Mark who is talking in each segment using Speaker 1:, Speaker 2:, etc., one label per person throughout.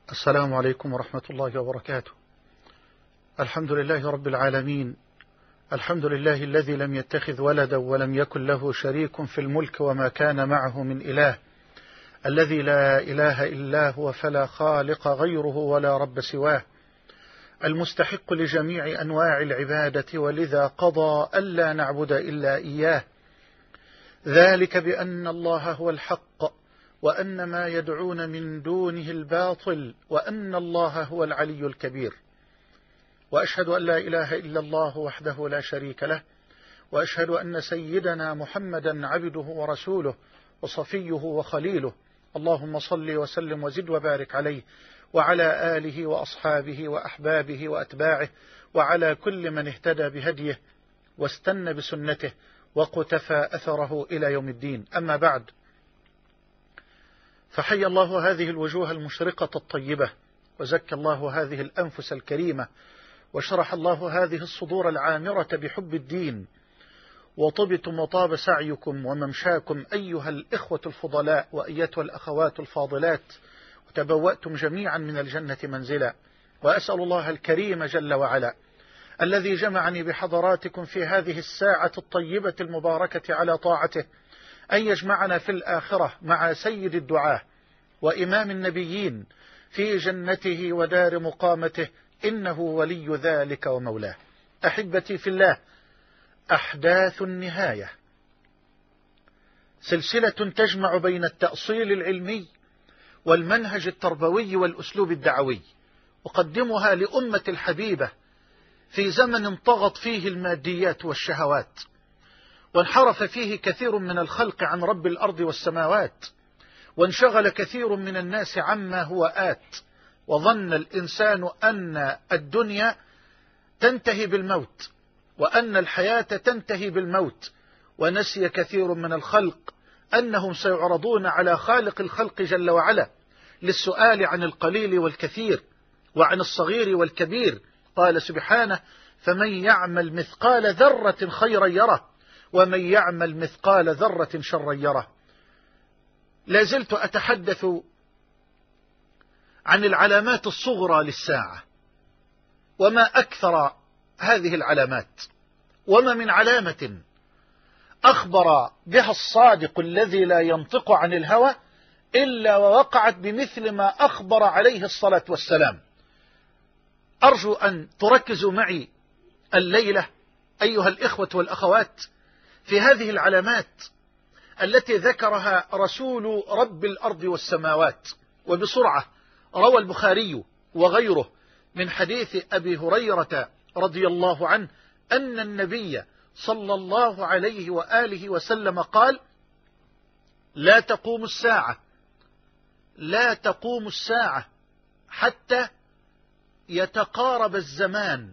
Speaker 1: السلام عليكم ورحمة الله وبركاته. الحمد لله رب العالمين، الحمد لله الذي لم يتخذ ولدا ولم يكن له شريك في الملك وما كان معه من إله، الذي لا إله إلا هو فلا خالق غيره ولا رب سواه، المستحق لجميع أنواع العبادة، ولذا قضى ألا نعبد إلا إياه، ذلك بأن الله هو الحق وأن ما يدعون من دونه الباطل وأن الله هو العلي الكبير. وأشهد أن لا إله إلا الله وحده لا شريك له، وأشهد أن سيدنا محمدا عبده ورسوله وصفيه وخليله، اللهم صل وسلم وزد وبارك عليه وعلى آله وأصحابه وأحبابه وأتباعه وعلى كل من اهتدى بهديه واستنى بسنته وقتفى أثره إلى يوم الدين. أما بعد، فحي الله هذه الوجوه المشرقة الطيبة، وزكى الله هذه الأنفس الكريمة، وشرح الله هذه الصدور العامرة بحب الدين، وطبتم وطاب سعيكم وممشاكم أيها الإخوة الفضلاء وأيتها الأخوات الفاضلات، وتبوأتم جميعا من الجنة منزلا. وأسأل الله الكريم جل وعلا الذي جمعني بحضراتكم في هذه الساعة الطيبة المباركة على طاعته أن يجمعنا في الآخرة مع سيد الدعاة وإمام النبيين في جنته ودار مقامته، إنه ولي ذلك ومولاه. أحبتي في الله، أحداث النهاية سلسلة تجمع بين التأصيل العلمي والمنهج التربوي والأسلوب الدعوي، أقدمها لأمة الحبيبة في زمن طغت فيه الماديات والشهوات، وانحرف فيه كثير من الخلق عن رب الأرض والسماوات، وانشغل كثير من الناس عما هو آت، وظن الإنسان أن الدنيا تنتهي بالموت وأن الحياة تنتهي بالموت، ونسي كثير من الخلق أنهم سيعرضون على خالق الخلق جل وعلا للسؤال عن القليل والكثير وعن الصغير والكبير. قال سبحانه: فمن يعمل مثقال ذرة خيرا يره ومن يعمل مثقال ذرة شرا يره. لازلت أتحدث عن العلامات الصغرى للساعة، وما أكثر هذه العلامات، وما من علامة أخبر بها الصادق الذي لا ينطق عن الهوى إلا ووقعت بمثل ما أخبر عليه الصلاة والسلام. أرجو أن تركزوا معي الليلة أيها الإخوة والأخوات في هذه العلامات التي ذكرها رسول رب الأرض والسماوات. وبسرعة، روى البخاري وغيره من حديث أبي هريرة رضي الله عنه أن النبي صلى الله عليه وآله وسلم قال: لا تقوم الساعة حتى يتقارب الزمان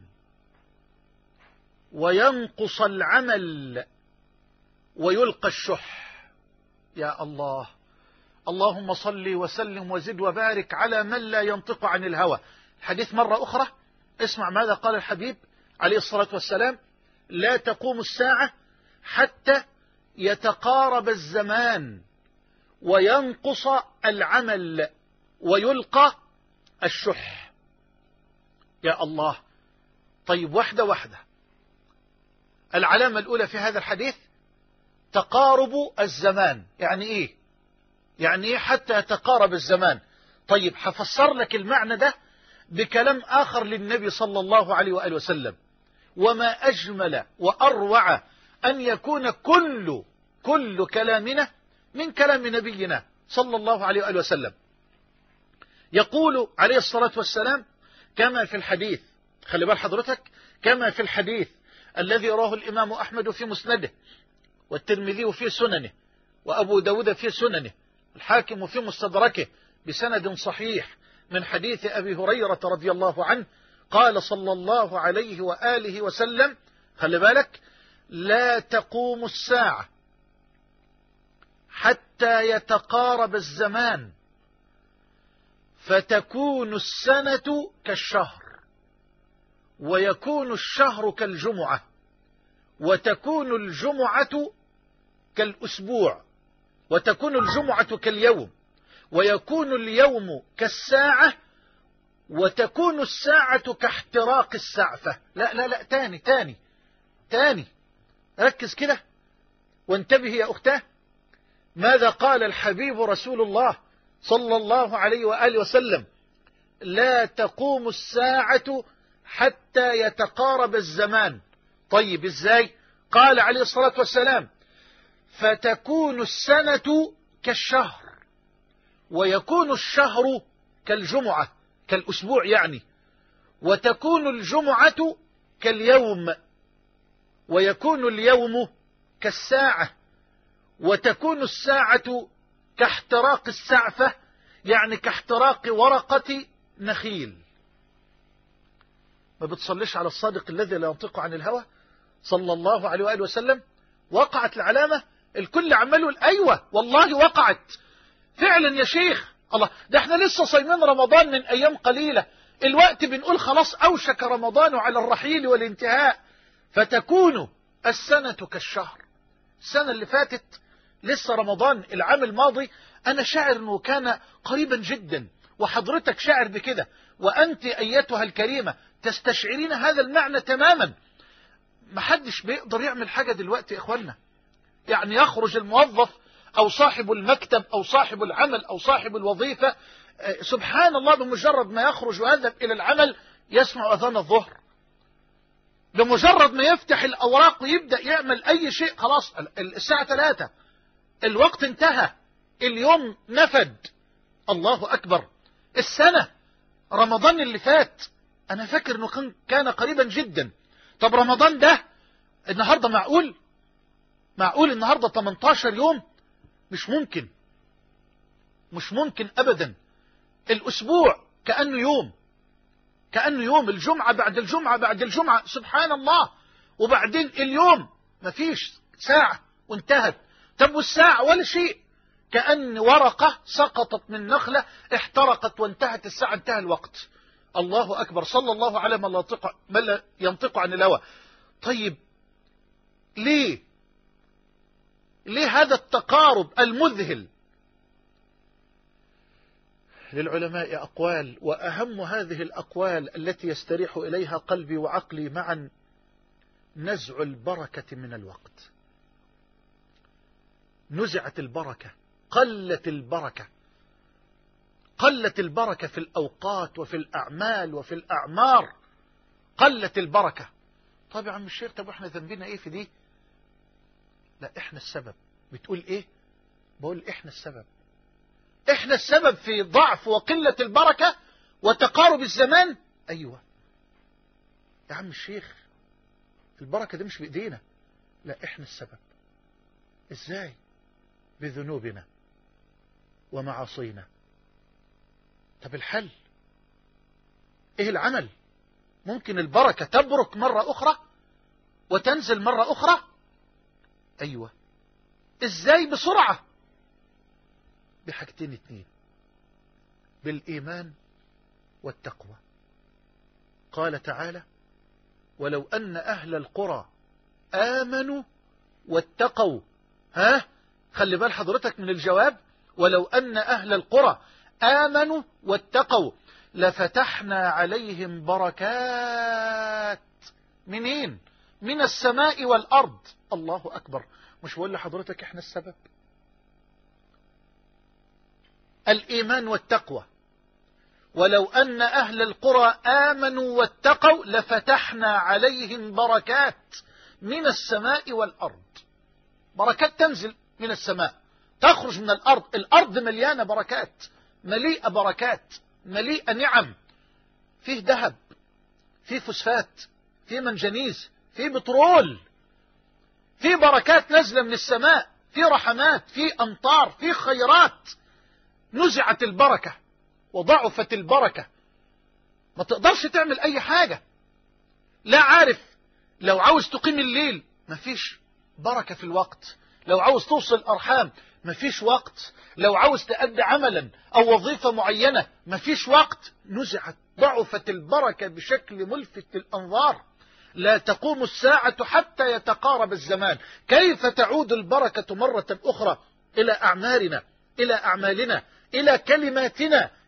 Speaker 1: وينقص العمل ويلقى الشح. يا الله، اللهم صل وسلم وزد وبارك على من لا ينطق عن الهوى. الحديث مرة أخرى، اسمع ماذا قال الحبيب عليه الصلاة والسلام: لا تقوم الساعة حتى يتقارب الزمان وينقص العمل ويلقى الشح. يا الله. طيب، واحدة واحدة. العلامة الأولى في هذا الحديث تقارب الزمان. يعني إيه؟ يعني إيه حتى يتقارب الزمان؟ طيب، حفسر لك المعنى ده بكلام آخر للنبي صلى الله عليه وآله وسلم. وما أجمل وأروع أن يكون كل كلامنا من كلام نبينا صلى الله عليه وآله وسلم. يقول عليه الصلاة والسلام كما في الحديث، خلي بال حضرتك، كما في الحديث الذي رواه الإمام أحمد في مسنده، والترمذي في سننه، وأبو داود في سننه، الحاكم في مستدركه بسند صحيح من حديث أبي هريرة رضي الله عنه قال صلى الله عليه وآله وسلم، خلي بالك: لا تقوم الساعة حتى يتقارب الزمان فتكون السنة كالشهر، ويكون الشهر كالجمعة، وتكون الجمعة كالأسبوع، وتكون الجمعة كاليوم، ويكون اليوم كالساعة، وتكون الساعة كاحتراق السعفة. لا لا لا، تاني ركز كده وانتبه يا أختاه. ماذا قال الحبيب رسول الله صلى الله عليه وآله وسلم؟ لا تقوم الساعة حتى يتقارب الزمان. طيب ازاي؟ قال عليه الصلاة والسلام: فتكون السنة كالشهر، ويكون الشهر كالجمعة، كالأسبوع يعني، وتكون الجمعة كاليوم، ويكون اليوم كالساعة، وتكون الساعة كاحتراق السعفة، يعني كاحتراق ورقة نخيل. ما بتصليش على الصادق الذي لا ينطق عن الهوى صلى الله عليه وآله وسلم؟ وقعت العلامة، الكل عمال يقول أيوة والله وقعت فعلا يا شيخ. الله، ده احنا لسه صايمين رمضان من أيام قليلة، الوقت بنقول خلاص أوشك رمضان على الرحيل والانتهاء. فتكون السنة كالشهر. السنة اللي فاتت لسه رمضان العام الماضي، أنا شاعر أنه كان قريبا جدا، وحضرتك شاعر بكده، وأنت أيتها الكريمة تستشعرين هذا المعنى تماما. محدش بيقدر يعمل حاجة دلوقتي يا إخوانا. يعني يخرج الموظف أو صاحب المكتب أو صاحب العمل أو صاحب الوظيفة، سبحان الله، بمجرد ما يخرج ويذهب إلى العمل يسمع أذان الظهر، بمجرد ما يفتح الأوراق ويبدأ يعمل أي شيء خلاص الساعة 3، الوقت انتهى، اليوم نفد. الله أكبر. السنة رمضان اللي فات أنا فاكر أنه كان قريبا جدا. طب رمضان ده النهاردة معقول النهاردة 18 يوم؟ مش ممكن أبدا. الأسبوع كأنه يوم، الجمعة بعد الجمعة بعد الجمعة، سبحان الله. وبعدين اليوم مفيش، ساعة وانتهت. طب والساعة ولا شيء، كأن ورقة سقطت من نخلة احترقت وانتهت الساعة، انتهى الوقت. الله أكبر. صلى الله على من لا ينطق عن الهوى. طيب ليه هذا التقارب المذهل؟ للعلماء أقوال، وأهم هذه الأقوال التي يستريح إليها قلبي وعقلي معا: نزع البركة من الوقت. نزعت البركة، قلت البركة في الأوقات وفي الأعمال وفي الأعمار، قلت البركة. طب يا عم الشيخ، طب احنا ذنبنا ايه في دي؟ لا، احنا السبب. بتقول ايه؟ بقول احنا السبب في ضعف وقلة البركة وتقارب الزمان. ايوه يا عم الشيخ، البركة دي مش بإيدينا. لا، احنا السبب. ازاي؟ بذنوبنا ومعاصينا. طب الحل ايه؟ العمل. ممكن البركة تبرك مرة أخرى وتنزل مرة أخرى. أيوة. إزاي؟ بسرعة، بحاجتين اتنين: بالإيمان والتقوى. قال تعالى: ولو أن أهل القرى آمنوا واتقوا. خلي بال حضرتك من الجواب: ولو أن أهل القرى آمنوا واتقوا لفتحنا عليهم بركات. منين؟ من السماء والأرض. الله أكبر. مش بقول لحضرتك احنا السبب؟ الإيمان والتقوى. ولو أن أهل القرى آمنوا واتقوا لفتحنا عليهم بركات من السماء والأرض. بركات تنزل من السماء، تخرج من الأرض. الأرض مليانة بركات، مليئة بركات، مليئة نعم. فيه ذهب، فيه فوسفات، فيه منجنيز، فيه بترول، فيه بركات نازلة من السماء، فيه رحمات، فيه أمطار، فيه خيرات. نزعت البركة وضعفت البركة، ما تقدرش تعمل أي حاجة. لا عارف، لو عاوز تقيم الليل مفيش بركة في الوقت، لو عاوز توصل الأرحام مفيش وقت، لو عاوز تأدي عملا أو وظيفة معينة مفيش وقت. نزعت، ضعفت البركة بشكل ملفت للأنظار. لا تقوم الساعة حتى يتقارب الزمان. كيف تعود البركة مرة أخرى إلى أعمارنا، إلى أعمالنا، إلى كلماتنا،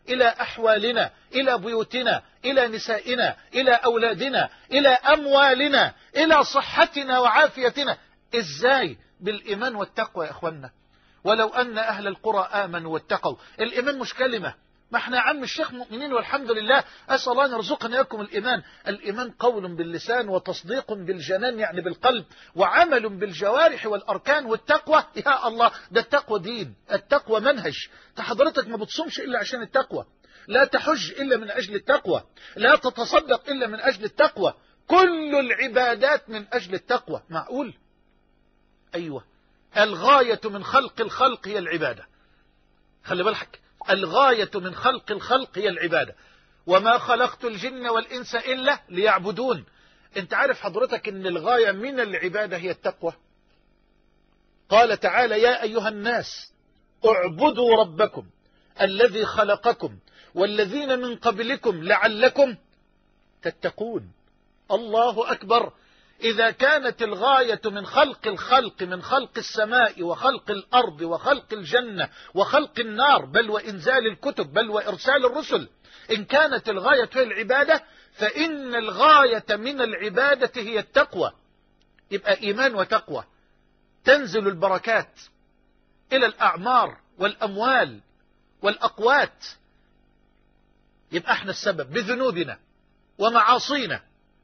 Speaker 1: إلى أحوالنا، إلى بيوتنا، إلى نسائنا، إلى أولادنا، إلى أموالنا، إلى صحتنا وعافيتنا. إزاي؟ بالإيمان والتقوى يا إخوانا. ولو أن أهل القرى آمنوا واتقوا. الإيمان مش كلمة، ما احنا يا عم الشيخ مؤمنين والحمد لله، أسأل الله أن يرزقنا إياكم الإيمان. الإيمان قول باللسان وتصديق بالجنان يعني بالقلب، وعمل بالجوارح والأركان. والتقوى يا الله ده التقوى دين، التقوى منهج. حضرتك ما بتصومش إلا عشان التقوى، لا تحج إلا من أجل التقوى، لا تتصدق إلا من أجل التقوى، كل العبادات من أجل التقوى. معقول؟ أيوة، الغاية من خلق الخلق هي العبادة. خلي بالك، الغاية من خلق الخلق هي العبادة. وما خلقت الجن والإنس إلا ليعبدون. انت عارف حضرتك ان الغاية من العبادة هي التقوى؟ قال تعالى يا أيها الناس اعبدوا ربكم الذي خلقكم والذين من قبلكم لعلكم تتقون. الله أكبر. إذا كانت الغاية من خلق الخلق، من خلق السماء وخلق الأرض وخلق الجنة وخلق النار، بل وإنزال الكتب، بل وإرسال الرسل، إن كانت الغاية هي العبادة، فإن الغاية من العبادة هي التقوى. يبقى إيمان وتقوى، تنزل البركات إلى الأعمار والأموال والأقوات. يبقى احنا السبب بذنوبنا ومعاصينا،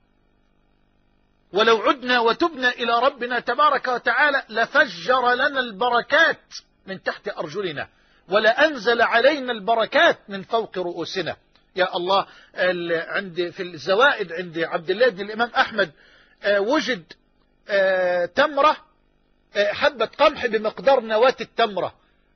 Speaker 1: ولو عدنا وتبنا إلى ربنا تبارك وتعالى لفجر لنا البركات من تحت أرجلنا، ولأنزل علينا البركات من فوق رؤوسنا. يا الله، عند في الزوائد عند عبد الله بن الإمام أحمد وجد تمرة، حبة قمح بمقدار نواة التمرة.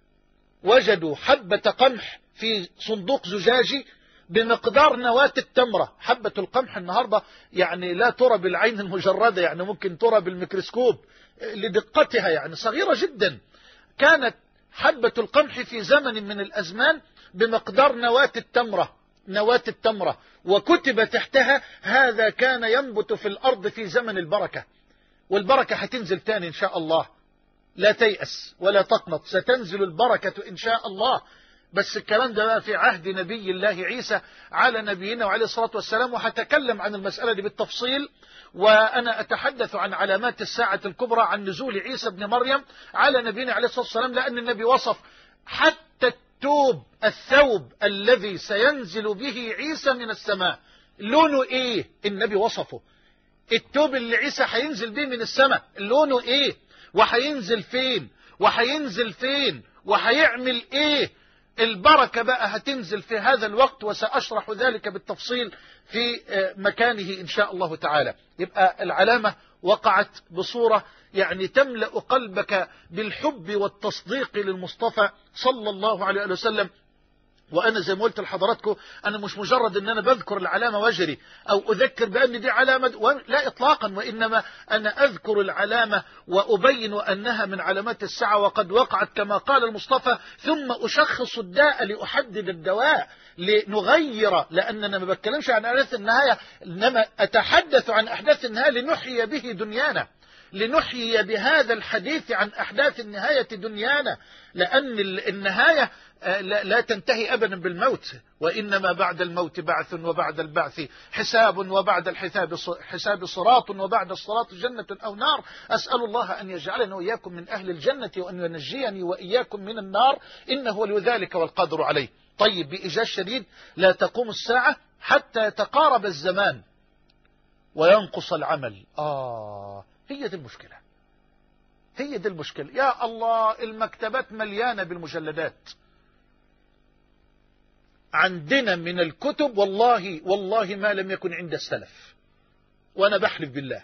Speaker 1: وجدوا حبة قمح في صندوق زجاجي بمقدار نواة التمرة. حبة القمح النهاردة يعني لا ترى بالعين المجردة، يعني ممكن ترى بالميكروسكوب لدقتها، يعني صغيرة جدا. كانت حبة القمح في زمن من الأزمان بمقدار نواة التمرة، نواة التمرة، وكتب تحتها هذا كان ينبت في الأرض في زمن البركة. والبركة هتنزل تاني إن شاء الله، لا تيأس ولا تقنط، ستنزل البركة إن شاء الله. بس الكلام ده بقى في عهد نبي الله عيسى على نبينا وعليه الصلاة والسلام، وهتكلم عن المسألة دي بالتفصيل. وأنا أتحدث عن علامات الساعة الكبرى، عن نزول عيسى بن مريم على نبينا عليه الصلاة والسلام، لأن النبي وصف حتى الثوب الذي سينزل به عيسى من السماء لونه إيه، النبي وصفه. الثوب اللي عيسى هينزل به من السماء لونه إيه، وهينزل فين، وهينزل فين، وهيعمل إيه. البركة بقى هتنزل في هذا الوقت، وسأشرح ذلك بالتفصيل في مكانه إن شاء الله تعالى. يبقى العلامة وقعت بصورة يعني تملأ قلبك بالحب والتصديق للمصطفى صلى الله عليه وسلم. وأنا زي ما قلت لحضراتكم، أنا مش مجرد أن أنا بذكر العلامة وجري أو أذكر بأن دي علامة، لا إطلاقا، وإنما أنا أذكر العلامة وأبين أنها من علامات الساعة وقد وقعت كما قال المصطفى، ثم أشخص الداء لأحدد الدواء لنغير، لأننا ما بتكلمش عن أحداث النهاية، إنما أتحدث عن أحداث النهاية لنحيي به دنيانا، لنحيي بهذا الحديث عن أحداث النهاية دنيانا. لأن النهاية لا تنتهي أبدا بالموت، وإنما بعد الموت بعث، وبعد البعث حساب، وبعد الحساب صراط، وبعد الصراط جنة أو نار. أسأل الله أن يجعلنا وإياكم من أهل الجنة، وأن ينجيني وإياكم من النار، إنه ولي ذلك والقادر عليه. طيب، بإيجاز شديد لا تقوم الساعة حتى يتقارب الزمان وينقص العمل. هي دي المشكلة، هي دي المشكلة. يا الله، المكتبات مليانة بالمجلدات. عندنا من الكتب والله ما لم يكن عند السلف، وأنا بحلف بالله.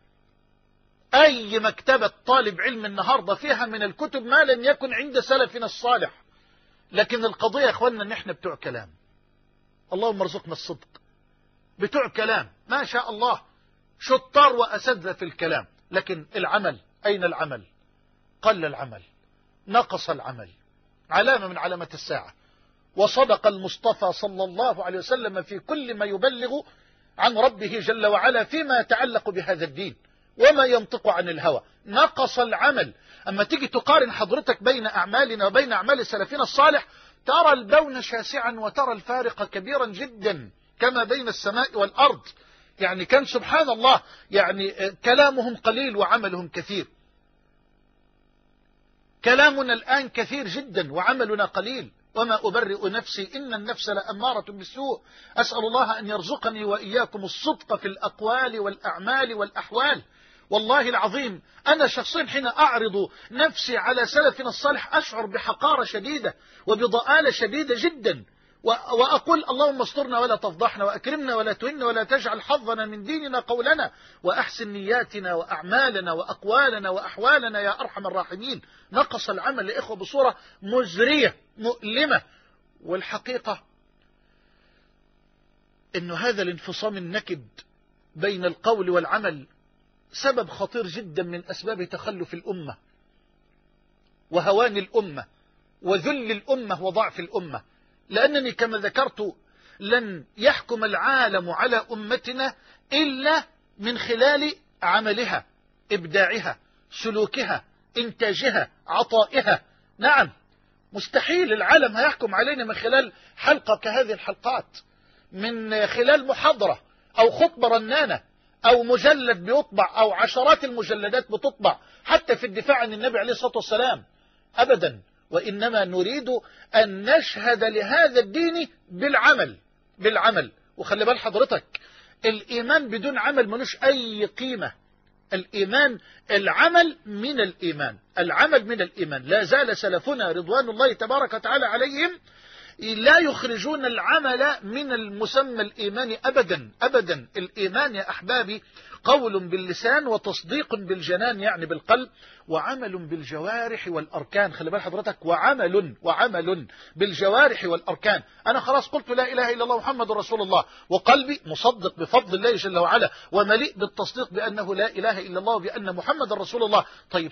Speaker 1: أي مكتبة طالب علم النهاردة فيها من الكتب ما لم يكن عند سلفنا الصالح. لكن القضية يا أخوانا أن احنا بتوع كلام، اللهم ارزقنا الصدق، بتوع كلام ما شاء الله، شطار وأساتذة في الكلام. لكن العمل، أين العمل؟ قل العمل، نقص العمل، علامة من علامة الساعة. وصدق المصطفى صلى الله عليه وسلم في كل ما يبلغ عن ربه جل وعلا فيما يتعلق بهذا الدين، وما ينطق عن الهوى. نقص العمل. أما تيجي تقارن حضرتك بين أعمالنا وبين أعمال سلفنا الصالح، ترى البون شاسعا وترى الفارق كبيرا جدا كما بين السماء والأرض. يعني كان سبحان الله يعني كلامهم قليل وعملهم كثير. كلامنا الآن كثير جدا وعملنا قليل. وما أبرئ نفسي إن النفس لأمارة بالسوء. أسأل الله أن يرزقني وإياكم الصدق في الأقوال والأعمال والأحوال. والله العظيم أنا شخصيا حين أعرض نفسي على سلفنا الصالح أشعر بحقارة شديدة وبضآلة شديدة جدا، وأقول اللهم استرنا ولا تفضحنا وأكرمنا ولا تهنا ولا تجعل حظنا من ديننا قولنا، وأحسن نياتنا وأعمالنا وأقوالنا وأحوالنا يا أرحم الراحمين. نقص العمل يا إخوة بصورة مزرية مؤلمة. والحقيقة إنه هذا الانفصام النكد بين القول والعمل سبب خطير جدا من أسباب تخلف الأمة وهوان الأمة وذل الأمة وضعف الأمة. لأنني كما ذكرت لن يحكم العالم على أمتنا إلا من خلال عملها، إبداعها، سلوكها، إنتاجها، عطائها. نعم، مستحيل العالم هيحكم علينا من خلال حلقة كهذه الحلقات، من خلال محاضرة أو خطبة رنانة أو مجلد بيطبع أو عشرات المجلدات بتطبع حتى في الدفاع عن النبي عليه الصلاة والسلام. أبدا، وإنما نريد أن نشهد لهذا الدين بالعمل. وخلي بال حضرتك، الإيمان بدون عمل ملوش أي قيمة. الإيمان العمل من الإيمان. لا زال سلفنا رضوان الله تبارك وتعالى عليهم لا يخرجون العمل من المسمى الإيمان أبدا. الإيمان يا أحبابي قول باللسان وتصديق بالجنان يعني بالقلب، وعمل بالجوارح والأركان. خلي بال حضرتك، وعمل بالجوارح والأركان. أنا خلاص قلت لا إله إلا الله محمد رسول الله، وقلبي مصدق بفضل الله جل وعلا ومليء بالتصديق بأنه لا إله إلا الله وبأن محمد رسول الله. طيب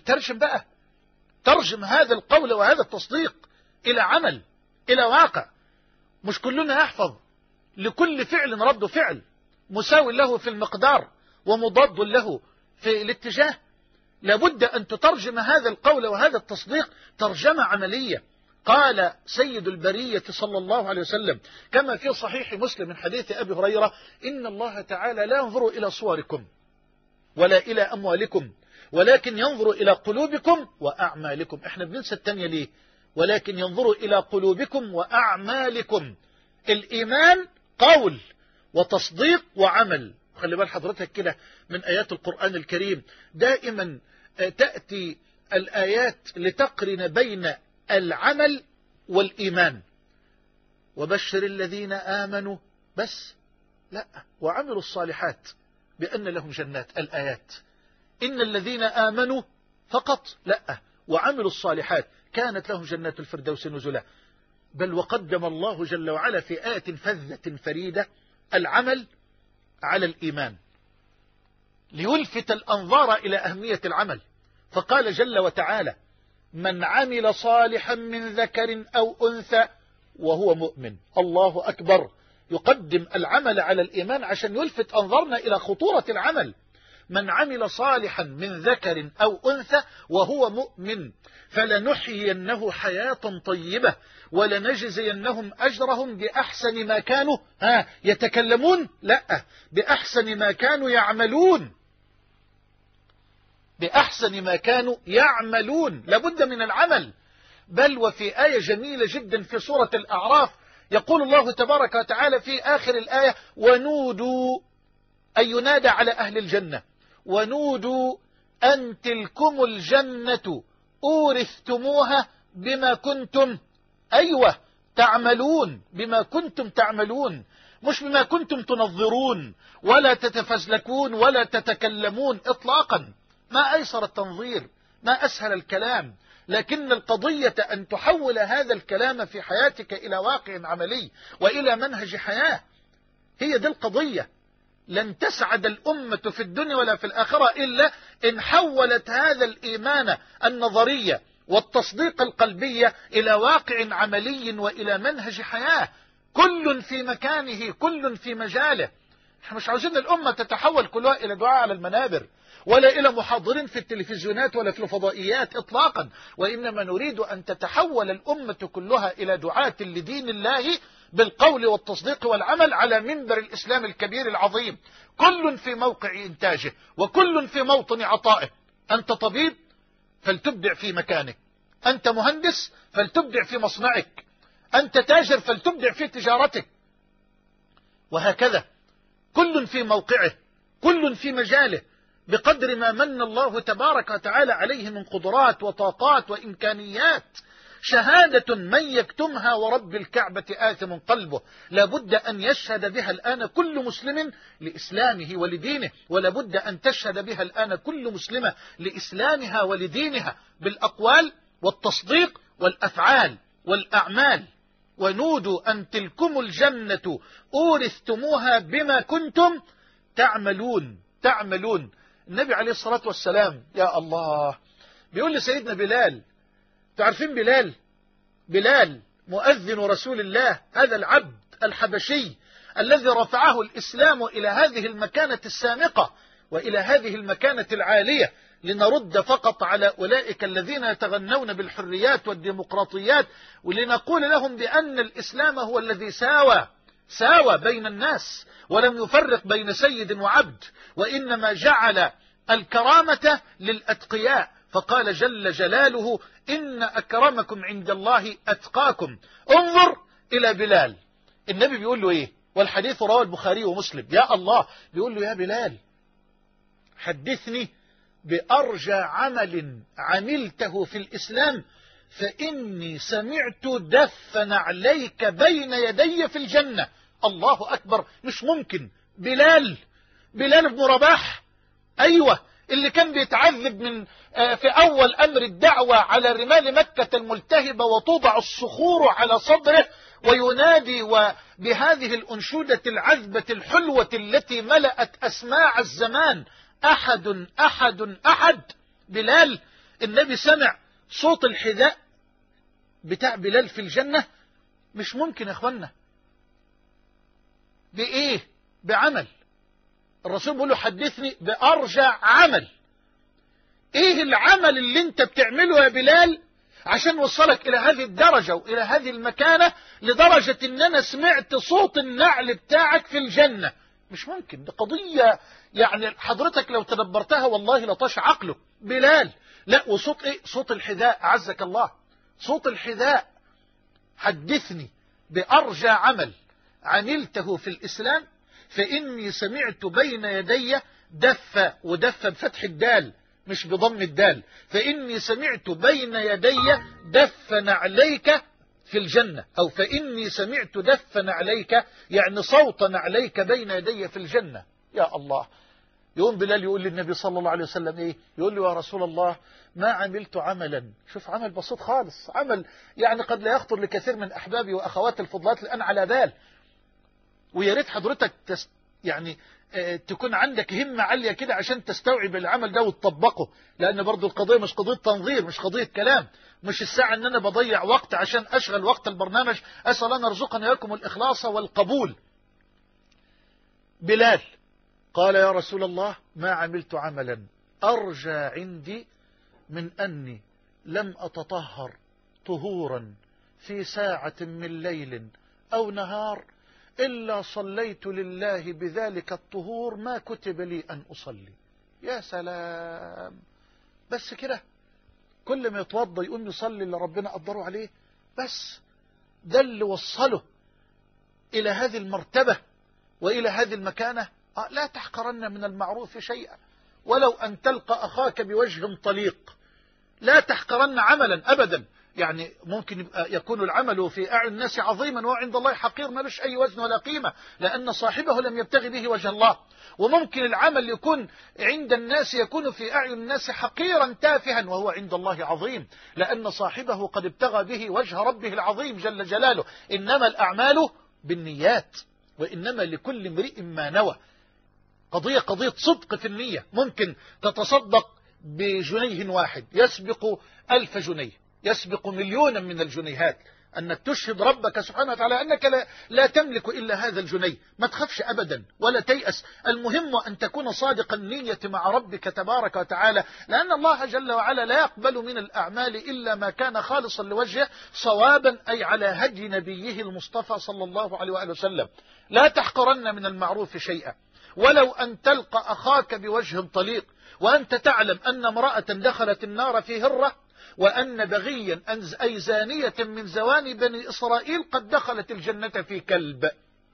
Speaker 1: ترجم هذا القول وهذا التصديق إلى عمل، إلى واقع. مش كلنا يحفظ لكل فعل رد فعل مساوي له في المقدار ومضاد له في الاتجاه. لابد أن تترجم هذا القول وهذا التصديق ترجمة عملية. قال سيد البرية صلى الله عليه وسلم كما في صحيح مسلم من حديث أبي هريرة: إن الله تعالى لا ينظر إلى صوركم ولا إلى أموالكم ولكن ينظر إلى قلوبكم وأعمالكم. احنا بننسى التانية ليه؟ ولكن ينظر إلى قلوبكم وأعمالكم. الإيمان قول وتصديق وعمل. خلي بال حضرتك كده من آيات القرآن الكريم دائما تأتي الآيات لتقرن بين العمل والإيمان. وبشر الذين آمنوا بس لا وعملوا الصالحات بأن لهم جنات. الآيات إن الذين آمنوا فقط لا، وعملوا الصالحات كانت لهم جنات الفردوس نزلا. بل وقدم الله جل وعلا في آية فذة فريدة العمل على الإيمان ليلفت الأنظار إلى أهمية العمل. فقال جل وتعالى: من عمل صالحا من ذكر أو أنثى وهو مؤمن. الله أكبر، يقدم العمل على الإيمان عشان يلفت أنظارنا إلى خطورة العمل. من عمل صالحا من ذكر أو أنثى وهو مؤمن فلنحيينه حياة طيبة ولنجزينهم أجرهم بأحسن ما كانوا يتكلمون، لا، بأحسن ما كانوا يعملون. بأحسن ما كانوا يعملون. لابد من العمل. بل وفي آية جميلة جدا في سورة الأعراف يقول الله تبارك وتعالى في آخر الآية: ونودوا، أي ينادى على أهل الجنة، ونودوا أن تلكم الجنة أورثتموها بما كنتم تعملون. بما كنتم تعملون، مش بما كنتم تنظرون ولا تتفزلكون ولا تتكلمون إطلاقا. ما أيسر التنظير، ما أسهل الكلام، لكن القضية أن تحول هذا الكلام في حياتك إلى واقع عملي وإلى منهج حياة. هي دي القضية. لن تسعد الأمة في الدنيا ولا في الآخرة إلا إن حولت هذا الإيمان النظرية والتصديق القلبي إلى واقع عملي وإلى منهج حياة. كل في مكانه، كل في مجاله. احنا مش عاوزين الأمة تتحول كلها إلى دعاء على المنابر، ولا إلى محاضرين في التلفزيونات ولا في الفضائيات إطلاقا، وإنما نريد أن تتحول الأمة كلها إلى دعاة لدين الله بالقول والتصديق والعمل على منبر الإسلام الكبير العظيم، كل في موقع إنتاجه وكل في موطن عطائه. أنت طبيب فلتبدع في مكانك، أنت مهندس فلتبدع في مصنعك، أنت تاجر فلتبدع في تجارتك، وهكذا كل في موقعه، كل في مجاله، بقدر ما من الله تبارك وتعالى عليه من قدرات وطاقات وإمكانيات. شهادة من يكتمها ورب الكعبة آثم قلبه، لابد أن يشهد بها الآن كل مسلم لإسلامه ولدينه، ولابد أن تشهد بها الآن كل مسلمة لإسلامها ولدينها بالأقوال والتصديق والأفعال والأعمال. ونودوا أن تلكم الجنة أورثتموها بما كنتم تعملون. النبي عليه الصلاة والسلام يا الله بيقول لسيدنا بلال، تعرفين بلال مؤذن رسول الله، هذا العبد الحبشي الذي رفعه الإسلام إلى هذه المكانة السامقة وإلى هذه المكانة العالية، لنرد فقط على أولئك الذين يتغنون بالحريات والديمقراطيات، ولنقول لهم بأن الإسلام هو الذي ساوى بين الناس، ولم يفرق بين سيد وعبد، وإنما جعل الكرامة للأتقياء، فقال جل جلاله إن أكرمكم عند الله أتقاكم. انظر إلى بلال، النبي بيقول له إيه؟ والحديث رواه البخاري ومسلم. يا الله، بيقول له يا بلال حدثني بأرجى عمل عملته في الإسلام، فإني سمعت دفن عليك بين يدي في الجنة. الله أكبر، مش ممكن. بلال بن رباح، أيوة، اللي كان بيتعذب من في أول أمر الدعوة على رمال مكة الملتهبة وتوضع الصخور على صدره، وينادي بهذه الأنشودة العذبة الحلوة التي ملأت أسماع الزمان: أحد أحد أحد. بلال، النبي سمع صوت الحذاء بتاع بلال في الجنة. مش ممكن يا أخوانا. بإيه؟ بعمل. الرسول بيقول له حدثني بأرجى عمل. إيه العمل اللي انت بتعمله يا بلال عشان وصلك إلى هذه الدرجة وإلى هذه المكانة، لدرجة إن أنا سمعت صوت النعل بتاعك في الجنة؟ مش ممكن. دي قضية يعني حضرتك لو تدبرتها والله لطش عقله. بلال، لا، وصوت إيه؟ صوت الحذاء، أعزك الله، صوت الحذاء. حدثني بأرجى عمل عملته في الإسلام، فإني سمعت بين يدي ودف بفتح الدال مش بضم الدال، فإني سمعت بين يدي دفن عليك في الجنة، أو فإني سمعت دفن عليك، يعني صوتا عليك بين يدي في الجنة. يا الله. يقوم بلال يقول للنبي صلى الله عليه وسلم إيه؟ يقول له يا رسول الله ما عملت عملا، شوف عمل بسيط خالص، عمل يعني قد لا يخطر لكثير من أحبابي وأخواتي الفضلات الآن على بال، ويا ريت حضرتك يعني تكون عندك همة عالية كده عشان تستوعب العمل ده وتطبقه، لأن برضو القضية مش قضية تنظير، مش قضية كلام، مش الساعة ان انا بضيع وقت عشان اشغل وقت البرنامج. اسأل ان يرزقنا وإياكم الإخلاص والقبول. بلال قال يا رسول الله ما عملت عملا أرجى عندي من أني لم أتطهر طهورا في ساعة من ليل أو نهار إلا صليت لله بذلك الطهور ما كتب لي أن أصلي. يا سلام، بس كده كل ما يتوضى يقوم يصلي اللي ربنا قدره عليه، بس ده اللي وصله إلى هذه المرتبة وإلى هذه المكانة. لا تحقرن من المعروف شيئا ولو أن تلقى أخاك بوجه طليق، لا تحقرن عملا أبدا. يعني ممكن يكون العمل في أعين الناس عظيما وعند الله حقير، ما لش أي وزن ولا قيمة لأن صاحبه لم يبتغي به وجه الله. وممكن العمل يكون عند الناس يكون في أعين الناس حقيرا تافها وهو عند الله عظيم لأن صاحبه قد ابتغى به وجه ربه العظيم جل جلاله. إنما الأعمال بالنيات وإنما لكل امرئ ما نوى. قضية صدق في النية. ممكن تتصدق بجنيه واحد يسبق 1000 جنيه، يسبق مليونا من الجنيهات، أنك تشهد ربك سبحانه وتعالى أنك لا تملك إلا هذا الجنيه. ما تخافش أبدا ولا تيأس، المهم أن تكون صادق النية مع ربك تبارك وتعالى، لأن الله جل وعلا لا يقبل من الأعمال إلا ما كان خالصا لوجهه صوابا، أي على هدي نبيه المصطفى صلى الله عليه وآله وسلم. لا تحقرن من المعروف شيئا، ولو أن تلقى أخاك بوجه طليق وأنت تعلم أن امرأة دخلت النار في هرة، وأن بغيا أي زانية من زواني بني إسرائيل قد دخلت الجنة في كلب.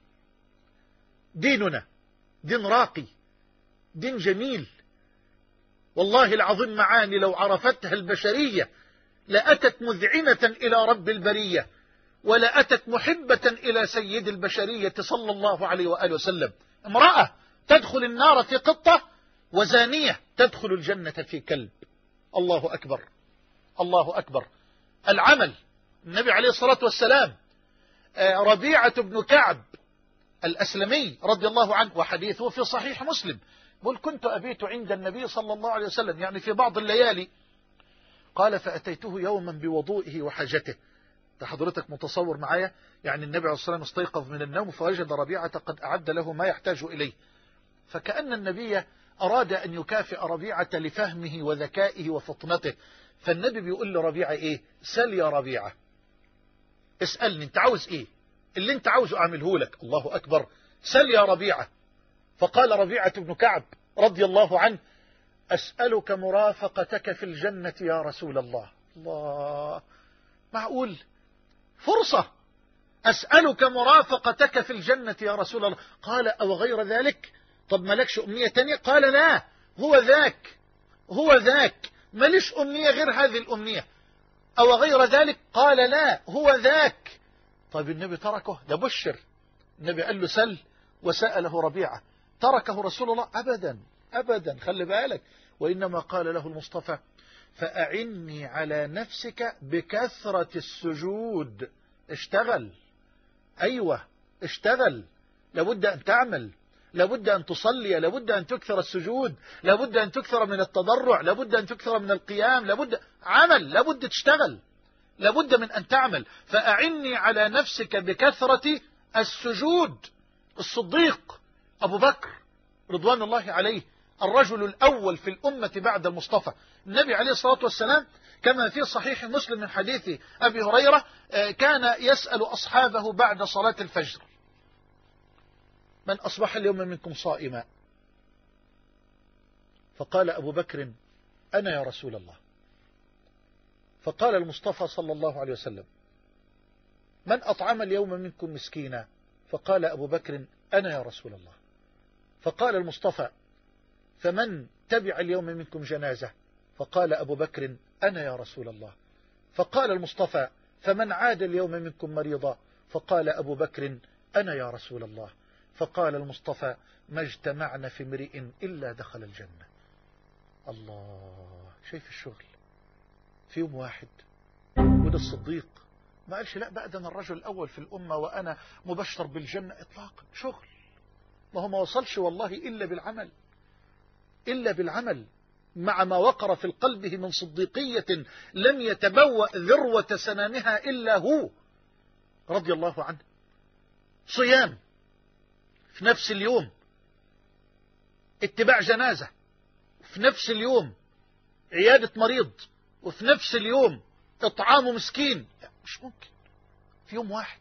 Speaker 1: ديننا دين راقي، دين جميل، والله العظيم معاني لو عرفتها البشرية لأتت مذعنة إلى رب البرية، ولأتت محبة إلى سيد البشرية صلى الله عليه وآله وسلم. امرأة تدخل النار في قطة، وزانية تدخل الجنة في كلب. الله أكبر، الله أكبر. العمل، النبي عليه الصلاة والسلام ربيعة بن كعب الأسلمي رضي الله عنه، وحديثه في صحيح مسلم، قل كنت أبيت عند النبي صلى الله عليه وسلم، يعني في بعض الليالي، قال فأتيته يوما بوضوئه وحاجته. حضرتك متصور معايا، يعني النبي عليه الصلاة والسلام استيقظ من النوم فوجد ربيعة قد أعد له ما يحتاج إليه، فكأن النبي أراد أن يكافئ ربيعة لفهمه وذكائه وفطنته، فالنبي بيقول لربيعة إيه؟ سل يا ربيعة، اسألني أنت عاوز إيه، اللي أنت عاوزه أعمله لك. الله أكبر، سل يا ربيعة. فقال ربيعة بن كعب رضي الله عنه أسألك مرافقتك في الجنة يا رسول الله. الله، معقول؟ فرصة، أسألك مرافقتك في الجنة يا رسول الله. قال أو غير ذلك؟ طب مالكش أمنية تانية؟ قال لا، هو ذاك، هو ذاك، ماليش أمنية غير هذه الأمنية. أو غير ذلك؟ قال لا، هو ذاك. طيب النبي تركه؟ ده بشر. النبي قال له سل، وسأله ربيعة. تركه رسول الله؟ أبدا أبدا، خلي بالك. وإنما قال له المصطفى فأعني على نفسك بكثرة السجود. اشتغل، أيوة اشتغل، لابد أن تعمل، لابد أن تصلي، لابد أن تكثر السجود، لابد أن تكثر من التضرع، لابد أن تكثر من القيام، لابد عمل، لابد تشتغل، لابد من أن تعمل. فأعني على نفسك بكثرة السجود. الصديق أبو بكر رضوان الله عليه، الرجل الأول في الأمة بعد المصطفى، النبي عليه الصلاة والسلام كما في صحيح مسلم من حديث أبي هريرة كان يسأل أصحابه بعد صلاة الفجر من أصبح اليوم منكم صائما؟ فقال أبو بكر أنا يا رسول الله. فقال المصطفى صلى الله عليه وسلم من أطعم اليوم منكم مسكينا؟ فقال أبو بكر أنا يا رسول الله. فقال المصطفى فمن تبع اليوم منكم جنازة؟ فقال أبو بكر أنا يا رسول الله. فقال المصطفى فمن عاد اليوم منكم مريضا؟ فقال أبو بكر أنا يا رسول الله. فقال المصطفى ما اجتمعنا في امرئ إلا دخل الجنة. الله، شايف الشغل في يوم واحد. وده الصديق ما قالش لا بقى ده أنا الرجل الأول في الأمة وأنا مبشر بالجنة إطلاقا. شغل، ما هو ما وصلش والله إلا بالعمل، إلا بالعمل، مع ما وقر في قلبه من صديقية لم يتبوأ ذروة سنامها إلا هو رضي الله عنه. صيام في نفس اليوم، اتباع جنازة في نفس اليوم، عيادة مريض وفي نفس اليوم، إطعام مسكين، مش ممكن في يوم واحد.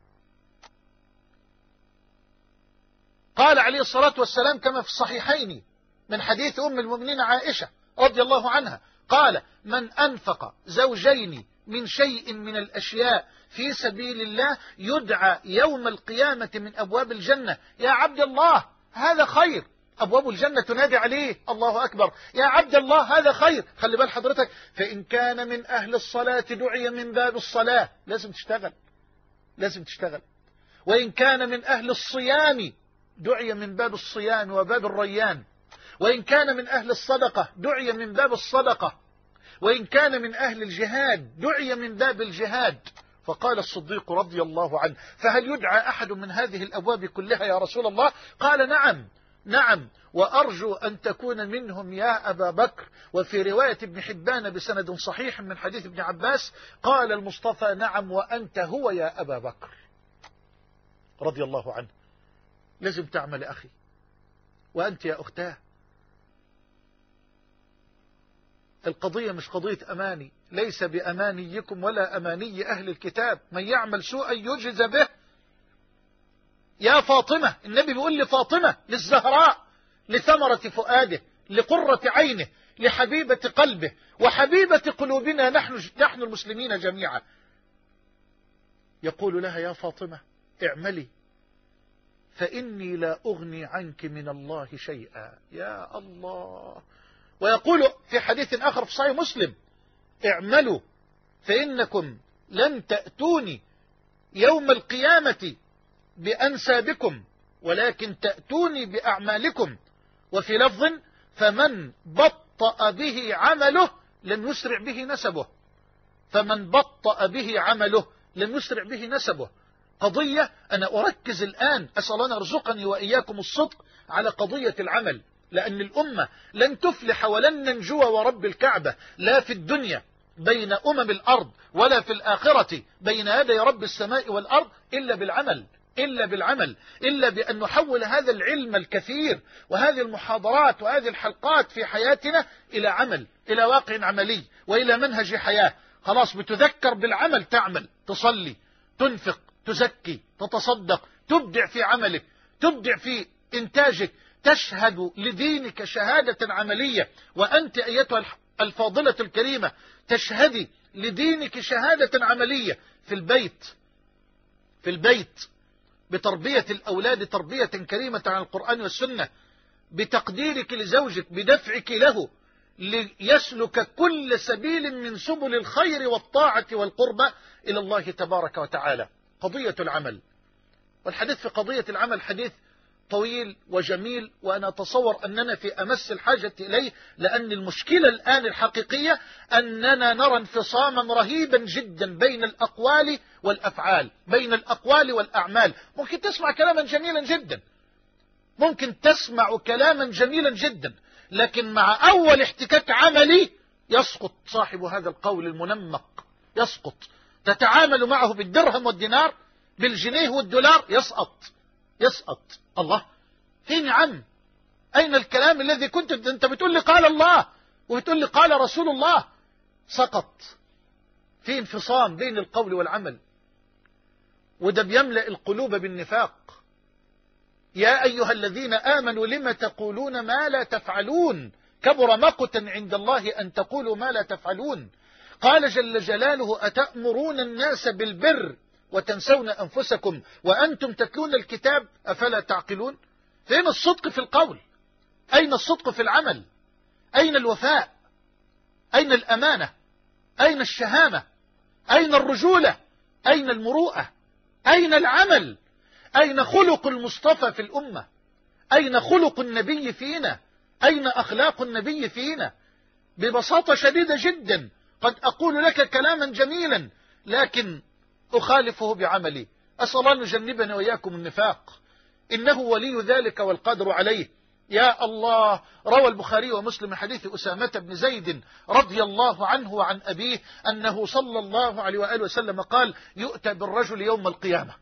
Speaker 1: قال عليه الصلاة والسلام كما في الصحيحين من حديث أم المؤمنين عائشة رضي الله عنها قال من أنفق زوجين من شيء من الأشياء في سبيل الله يدعى يوم القيامة من أبواب الجنة يا عبد الله هذا خير. أبواب الجنة تنادي عليه، الله أكبر، يا عبد الله هذا خير. خلي بال حضرتك، فإن كان من أهل الصلاة دعي من باب الصلاة، لازم تشتغل، لازم تشتغل. وإن كان من أهل الصيام دعي من باب الصيام وباب الريان. وإن كان من أهل الصدقة دعي من باب الصدقة. وإن كان من أهل الجهاد دعي من باب الجهاد. فقال الصديق رضي الله عنه فهل يدعى أحد من هذه الأبواب كلها يا رسول الله؟ قال نعم. نعم، وأرجو أن تكون منهم يا أبا بكر. وفي رواية ابن حبان بسند صحيح من حديث ابن عباس قال المصطفى: نعم وأنت هو يا أبا بكر رضي الله عنه. لازم تعمل أخي، وأنت يا أختاه. القضية مش قضية أماني، ليس بأمانيكم ولا أماني أهل الكتاب، من يعمل سوءا يجز به. يا فاطمة، النبي بيقول لفاطمة للزهراء، لثمرة فؤاده، لقرة عينه، لحبيبة قلبه وحبيبة قلوبنا نحن المسلمين جميعا، يقول لها: يا فاطمة اعملي فإني لا أغني عنك من الله شيئا. يا الله. ويقول في حديث آخر في صحيح مسلم: اعملوا فإنكم لن تأتوني يوم القيامة بأنسابكم ولكن تأتوني بأعمالكم. وفي لفظ: فمن بطأ به عمله لن يسرع به نسبه. فمن بطأ به عمله لن يسرع به نسبه. قضية أنا أركز الآن، أسأل الله أن يرزقني وإياكم الصدق على قضية العمل، لأن الأمة لن تفلح ولن ننجو ورب الكعبة، لا في الدنيا بين الأرض ولا في الآخرة بين يدي رب السماء والأرض إلا بالعمل، إلا بأن نحول هذا العلم الكثير وهذه المحاضرات وهذه الحلقات في حياتنا إلى عمل، إلى واقع عملي وإلى منهج حياة. خلاص بتذكر بالعمل، تعمل، تصلي، تنفق، تزكي، تتصدق، تبدع في عملك، تبدع في إنتاجك، تشهد لدينك شهادة عملية. وأنت أيتها الفاضلة الكريمة تشهدي لدينك شهادة عملية في البيت بتربية الأولاد تربية كريمة عن القرآن والسنة، بتقديرك لزوجك، بدفعك له ليسلك كل سبيل من سبل الخير والطاعة والقربة إلى الله تبارك وتعالى. قضية العمل، والحديث في قضية العمل حديث طويل وجميل، وأنا أتصور أننا في أمس الحاجة إليه، لأن المشكلة الآن الحقيقية أننا نرى انفصاما رهيبا جدا بين الأقوال والأفعال، بين الأقوال والأعمال. ممكن تسمع كلاما جميلا جدا، لكن مع أول احتكاك عملي يسقط صاحب هذا القول المنمق، يسقط. تتعامل معه بالدرهم والدينار، بالجنيه والدولار، يسقط. الله، فين يا عم؟ أين الكلام الذي أنت بتقول لي قال الله وبتقول لي قال رسول الله؟ سقط. في انفصام بين القول والعمل، وده بيملأ القلوب بالنفاق. يا أيها الذين آمنوا لم تقولون ما لا تفعلون، كبر مقتا عند الله أن تقولوا ما لا تفعلون. قال جل جلاله: أتأمرون الناس بالبر وتنسون أنفسكم وأنتم تتلون الكتاب أفلا تعقلون؟ فين الصدق في القول؟ أين الصدق في العمل؟ أين الوفاء؟ أين الأمانة؟ أين الشهامة؟ أين الرجولة؟ أين المروءة؟ أين العمل؟ أين خلق المصطفى في الأمة؟ أين خلق النبي فينا؟ أين أخلاق النبي فينا؟ ببساطة شديدة جدا قد أقول لك كلاما جميلا لكن أخالفه بعملي. أسأل الله أن يجنبنا وإياكم النفاق، إنه ولي ذلك والقادر عليه. يا الله. روى البخاري ومسلم من حديث أسامة بن زيد رضي الله عنه وعن أبيه أنه صلى الله عليه وآله وسلم قال: يؤتى بالرجل يوم القيامة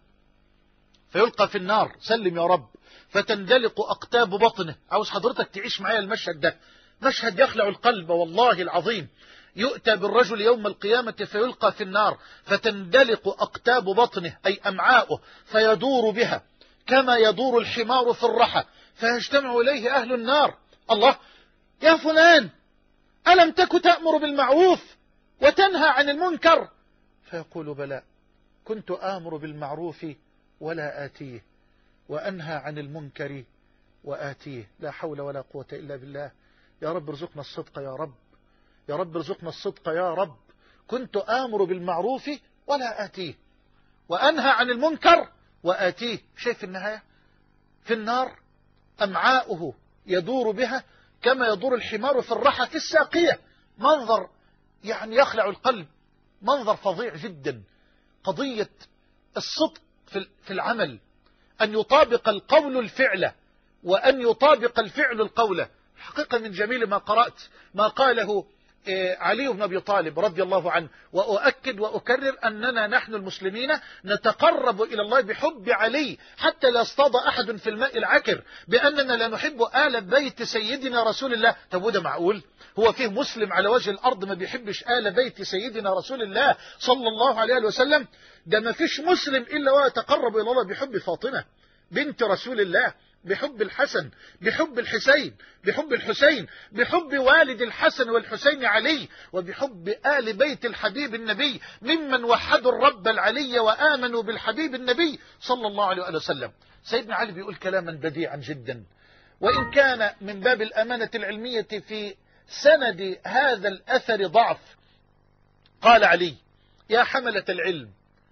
Speaker 1: فيلقى في النار، سلم يا رب، فتندلق أقتاب بطنه. عاوز حضرتك تعيش معايا المشهد ده، مشهد يخلع القلب والله العظيم. يؤتى بالرجل يوم القيامة فيلقى في النار فتندلق أقتاب بطنه أي أمعاؤه، فيدور بها كما يدور الحمار في الرحى، فيجتمع إليه أهل النار: الله، يا فلان، ألم تك تأمر بالمعروف وتنهى عن المنكر؟ فيقول: بلى، كنت آمر بالمعروف ولا آتيه، وأنهى عن المنكر وآتيه. لا حول ولا قوة إلا بالله. يا رب ارزقنا الصدق يا رب، يا رب ارزقنا الصدق يا رب. كنت آمر بالمعروف ولا آتيه، وأنهى عن المنكر وآتيه. شايف النهاية؟ في النار أمعاؤه يدور بها كما يدور الحمار في الرحى في الساقية. منظر يعني يخلع القلب، منظر فظيع جدا. قضية الصدق في العمل، أن يطابق القول الفعل، وأن يطابق الفعل القول. حقيقة من جميل ما قرأت ما قاله علي بن أبي طالب رضي الله عنه، وأؤكد وأكرر أننا نحن المسلمين نتقرب إلى الله بحب علي حتى لا يصطاد أحد في الماء العكر بأننا لا نحب آل بيت سيدنا رسول الله. طب وده معقول؟ هو فيه مسلم على وجه الأرض ما بيحبش آل بيت سيدنا رسول الله صلى الله عليه وسلم؟ ده ما فيش مسلم إلا ويتقرب إلى الله بحب فاطمة بنت رسول الله، بحب الحسن، بحب الحسين، بحب الحسين، بحب والد الحسن والحسين علي، وبحب آل بيت الحبيب النبي ممن وحدوا الرب العلي وآمنوا بالحبيب النبي صلى الله عليه وسلم. سيدنا علي بيقول كلاما بديعا جدا، وإن كان من باب الأمانة العلمية في سند هذا الأثر ضعف. قال علي: يا حملة العلم،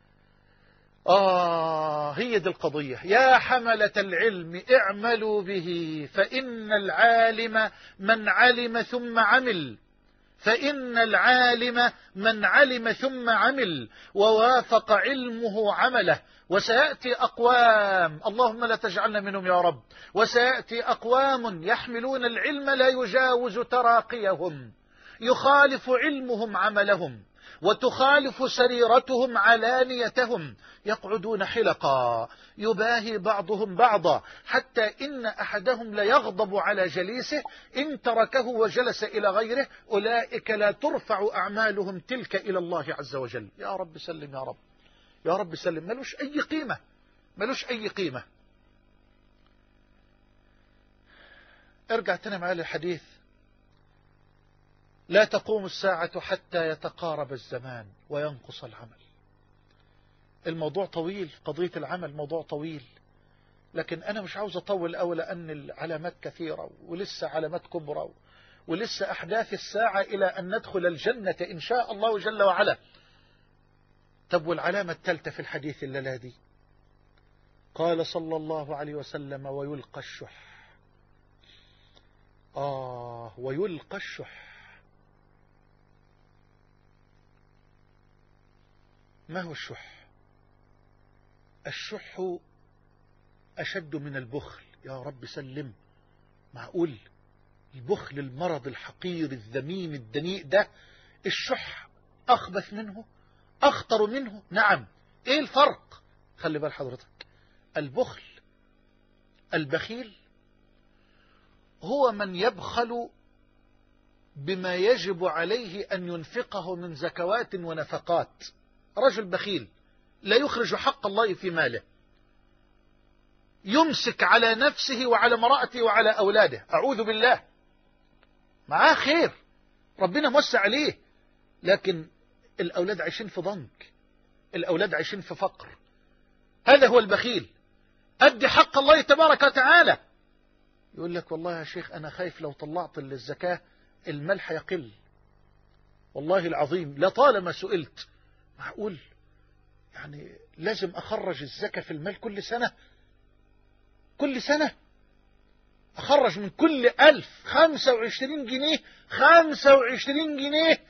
Speaker 1: هي دي القضية، يا حملة العلم اعملوا به، فإن العالم من علم ثم عمل، فإن العالم من علم ثم عمل ووافق علمه عمله. وسيأتي أقوام، اللهم لا تجعلنا منهم يا رب، وسيأتي أقوام يحملون العلم لا يجاوز تراقيهم، يخالف علمهم عملهم، وتخالف سريرتهم علانيتهم، يقعدون حلقا يباهي بعضهم بعضا، حتى إن أحدهم ليغضب على جليسه إن تركه وجلس إلى غيره. أولئك لا ترفع أعمالهم تلك إلى الله عز وجل. يا رب سلم، يا رب، يا رب سلم. ملوش أي قيمة، ملوش أي قيمة. ارجع تاني معايا للحديث: لا تقوم الساعة حتى يتقارب الزمان وينقص العمل. الموضوع طويل، قضية العمل موضوع طويل، لكن أنا مش عاوز أطول أوي لأن العلامات كثيرة، ولسه علامات كبرى، ولسه أحداث الساعة إلى أن ندخل الجنة إن شاء الله جل وعلا. طب والعلامة الثالثة في الحديث الليلة دي، قال صلى الله عليه وسلم: ويلقى الشح. ويلقى الشح. ما هو الشح؟ الشح أشد من البخل. يا رب سلم. معقول البخل المرض الحقير الذميم الدنيء ده، الشح أخبث منه، أخطر منه؟ نعم. إيه الفرق؟ خلي بال حضرتك، البخل، البخيل هو من يبخل بما يجب عليه أن ينفقه من زكوات ونفقات. رجل بخيل لا يخرج حق الله في ماله، يمسك على نفسه وعلى امرأته وعلى أولاده، أعوذ بالله، معاه خير، ربنا موسع عليه، لكن الأولاد عايشين في ضنك، الأولاد عايشين في فقر. هذا هو البخيل. أدي حق الله تبارك وتعالى. يقول لك: والله يا شيخ أنا خايف لو طلعت للزكاة المال هيقل. والله العظيم لطالما سئلت: معقول يعني لازم أخرج الزكاة في المال كل سنة؟ كل سنة أخرج من كل 1000 25 جنيه، 25 جنيه.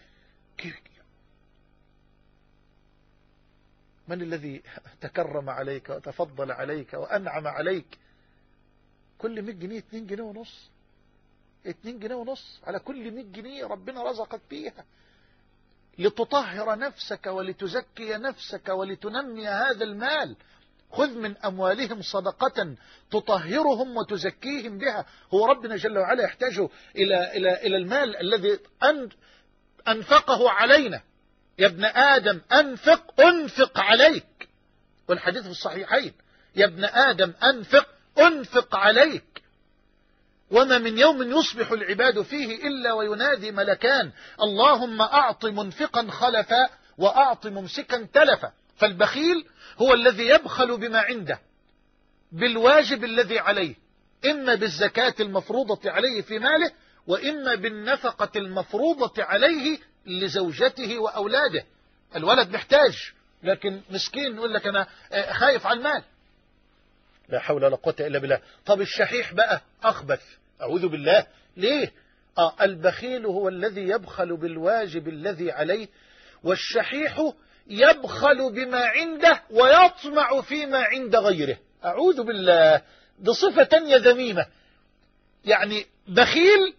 Speaker 1: من الذي تكرم عليك وتفضل عليك وأنعم عليك؟ كل 100 جنيه 2 جنيه ونص، 2 جنيه ونص على كل 100 جنيه ربنا رزقك بيها، لتطهر نفسك ولتزكي نفسك ولتنمي هذا المال. خذ من أموالهم صدقة تطهرهم وتزكيهم بها. هو ربنا جل وعلا يحتاج إلى المال الذي أنفقه علينا. يا ابن آدم أنفق عليك، والحديث في الصحيحين: يا ابن آدم أنفق عليك. وما من يوم يصبح العباد فيه إلا وينادي ملكان: اللهم أعط منفقا خلفا وأعط ممسكا تلفا. فالبخيل هو الذي يبخل بما عنده، بالواجب الذي عليه، إما بالزكاة المفروضة عليه في ماله، وإما بالنفقة المفروضة عليه لزوجته وأولاده. الولد محتاج، لكن مسكين يقول لك أنا خايف على المال. لا حول ولا قوة إلا بالله. طب الشحيح بقى أخبث، أعوذ بالله. ليه؟ البخيل هو الذي يبخل بالواجب الذي عليه، والشحيح يبخل بما عنده ويطمع فيما عند غيره. أعوذ بالله. دي صفة تانية ذميمة. يعني بخيل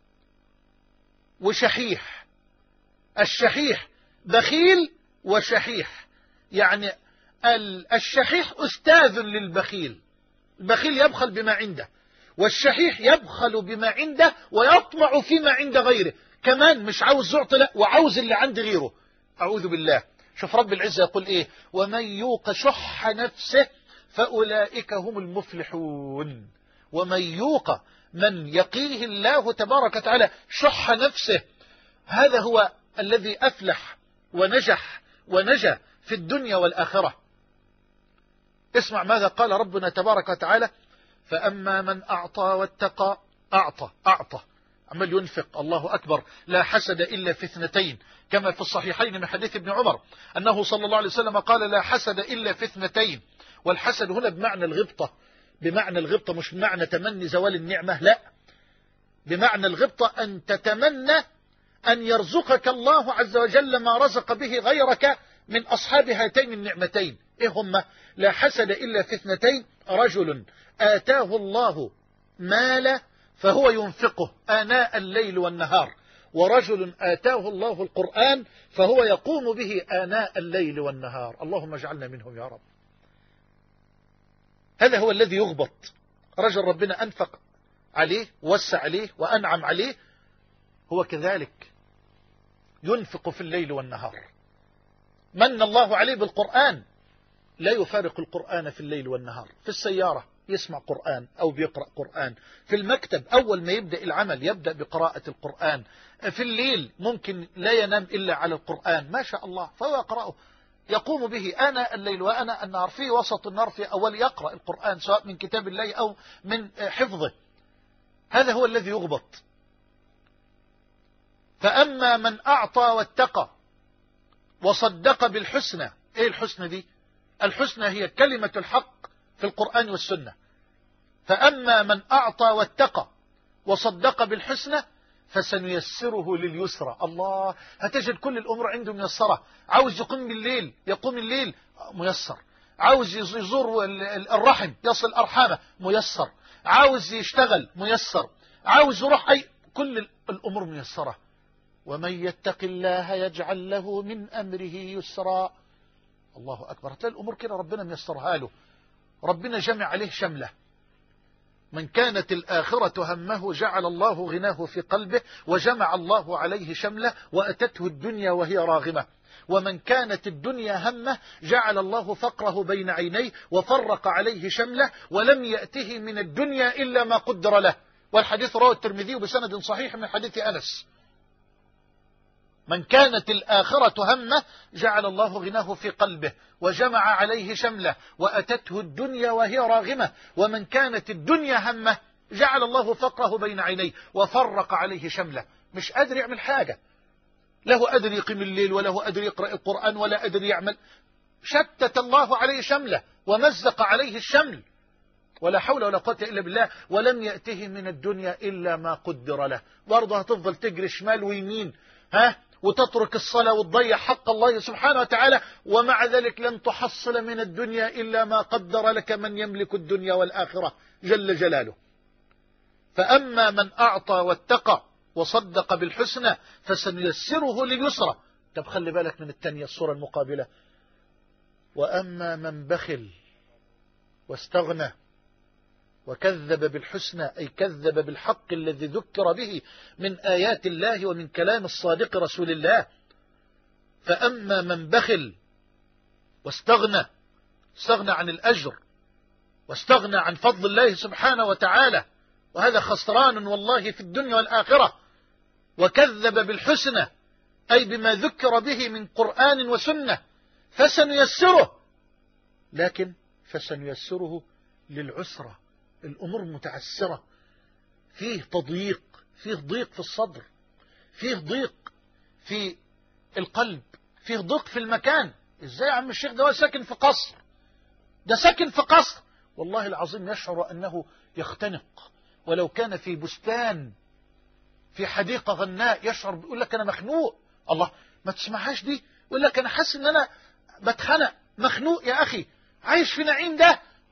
Speaker 1: وشحيح. الشحيح بخيل وشحيح. يعني الشحيح أستاذ للبخيل. البخيل يبخل بما عنده، والشحيح يبخل بما عنده ويطمع فيما عند غيره، كمان مش عاوز يعطي، لا وعاوز اللي عند غيره. أعوذ بالله. شوف رب العزة يقول إيه: ومن يوق شح نفسه فأولئك هم المفلحون. ومن يوق، من يقيه الله تبارك وتعالى شح نفسه، هذا هو الذي أفلح ونجح ونجا في الدنيا والآخرة. اسمع ماذا قال ربنا تبارك وتعالى: فأما من أعطى واتقى. أعطى عمال ينفق، الله أكبر. لا حسد إلا في اثنتين، كما في الصحيحين من حديث ابن عمر أنه صلى الله عليه وسلم قال: لا حسد إلا في اثنتين. والحسد هنا بمعنى الغبطة، بمعنى الغبطة، مش بمعنى تمني زوال النعمة، لا، بمعنى الغبطة أن تتمنى أن يرزقك الله عز وجل ما رزق به غيرك من أصحاب هاتين النعمتين. إيه هم؟ لا حسد إلا في اثنتين: رجل آتاه الله مال فهو ينفقه آناء الليل والنهار، ورجل آتاه الله القرآن فهو يقوم به آناء الليل والنهار. اللهم اجعلنا منهم يا رب. هذا هو الذي يغبط. رجل ربنا أنفق عليه، وسع عليه، وأنعم عليه، هو كذلك ينفق في الليل والنهار. من الله عليه بالقرآن، لا يفارق القرآن في الليل والنهار. في السيارة يسمع قرآن أو بيقرأ قرآن، في المكتب أول ما يبدأ العمل يبدأ بقراءة القرآن، في الليل ممكن لا ينام إلا على القرآن، ما شاء الله، فهو يقرأه، يقوم به آناء الليل وآناء النهار، في وسط النهار في أول يقرأ القرآن سواء من كتاب الله أو من حفظه. هذا هو الذي يغبط. فأما من أعطى واتقى وصدق بالحسنى. إيه الحسنى دي؟ الحسنى هي كلمة الحق في القرآن والسنة. فأما من أعطى واتقى وصدق بالحسنى فسنيسره لليسرى. الله، هتجد كل الأمور عنده ميسرة. عاوز يقوم الليل يقوم الليل ميسر، عاوز يزور الرحم يصل أرحامه ميسر، عاوز يشتغل ميسر، عاوز يروح كل الأمور ميسرة. ومن يتق الله يجعل له من أمره يسرا. الله أكبر. هتلاقي الأمور كده ربنا ميسرها له، ربنا جمع عليه شمله. من كانت الآخرة همه جعل الله غناه في قلبه وجمع الله عليه شمله وأتته الدنيا وهي راغمة. ومن كانت الدنيا همه جعل الله فقره بين عينيه وفرق عليه شمله ولم يأته من الدنيا إلا ما قدر له. والحديث رواه الترمذي بسند صحيح من حديث أنس. من كانت الآخرة همه جعل الله غناه في قلبه وجمع عليه شمله وأتته الدنيا وهي راغمة. ومن كانت الدنيا همه جعل الله فقره بين عينيه وفرق عليه شمله. مش قادر يعمل حاجة، له قادر يقيم الليل، وله قادر يقرأ القرآن، ولا قادر يعمل. شتت الله عليه شمله ومزق عليه الشمل، ولا حول ولا قوة إلا بالله. ولم يأته من الدنيا إلا ما قدر له. برضه هتفضل تجري شمال ويمين، وتترك الصلاة وتضيع حق الله سبحانه وتعالى، ومع ذلك لن تحصل من الدنيا إلا ما قدر لك من يملك الدنيا والآخرة جل جلاله. فأما من أعطى واتقى وصدق بالحسنى فسنيسره لليسرى. طب خلي بالك من التانية، الصورة المقابلة: وأما من بخل واستغنى وكذب بالحسنى، أي كذب بالحق الذي ذكر به من آيات الله ومن كلام الصادق رسول الله. فأما من بخل واستغنى، استغنى عن الأجر واستغنى عن فضل الله سبحانه وتعالى، وهذا خسران والله في الدنيا والآخرة. وكذب بالحسنى أي بما ذكر به من قرآن وسنة فسنيسره، لكن فسنيسره للعسرة. الأمور متعسرة، فيه تضييق، فيه ضيق في الصدر، فيه ضيق في القلب، فيه ضيق في المكان. ازاي يا عم الشيخ ده ساكن في قصر؟ ده ساكن في قصر والله العظيم يشعر أنه يختنق. ولو كان في بستان في حديقة غناء يشعر، بيقول لك أنا مخنوق. الله، ما تسمعهاش دي؟ يقول لك أنا حاسس أن أنا بتخنق، مخنوق يا أخي، عايش في نعيم ده.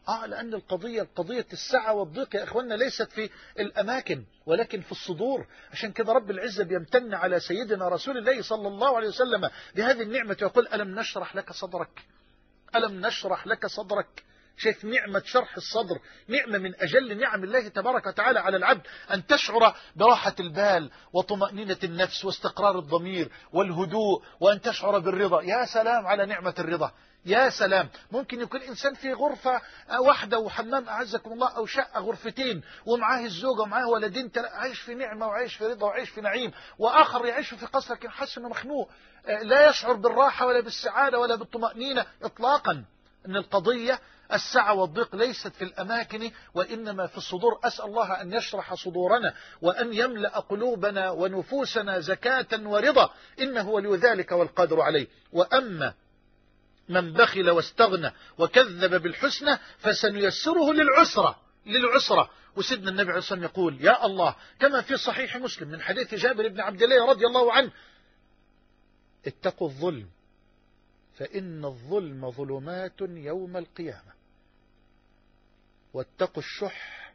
Speaker 1: لأن قضية السعة والضيق يا إخواننا ليست في الأماكن ولكن في الصدور. عشان كده رب العزة بيمتن على سيدنا رسول الله صلى الله عليه وسلم بهذه النعمة ويقول ألم نشرح لك صدرك، ألم نشرح لك صدرك. شايف نعمة شرح الصدر نعمة من أجل نعم الله تبارك وتعالى على العبد، أن تشعر براحة البال وطمأنينة النفس واستقرار الضمير والهدوء، وأن تشعر بالرضا. يا سلام على نعمة الرضا، يا سلام. ممكن يكون إنسان في غرفة واحدة وحمام أعزكم الله، أو شقة غرفتين ومعاه الزوجة ومعاه ولدين، عايش في نعمة وعايش في رضا وعايش في نعيم، وآخر يعيش في قصر لكن حاسس إنه مخنوق، لا يشعر بالراحة ولا بالسعادة ولا بالطمأنينة إطلاقا. إن القضية السعة والضيق ليست في الأماكن وإنما في الصدور. أسأل الله أن يشرح صدورنا وأن يملأ قلوبنا ونفوسنا زكاة ورضا، إنه ولي ذلك والقادر عليه. وأما من بخل واستغنى وكذب بالحسنى فسنيسره للعسرة. وسيدنا النبي عليه الصلاة والسلام يقول يا الله كما في صحيح مسلم من حديث جابر بن عبد الله رضي الله عنه: اتقوا الظلم فإن الظلم ظلمات يوم القيامة، واتقوا الشح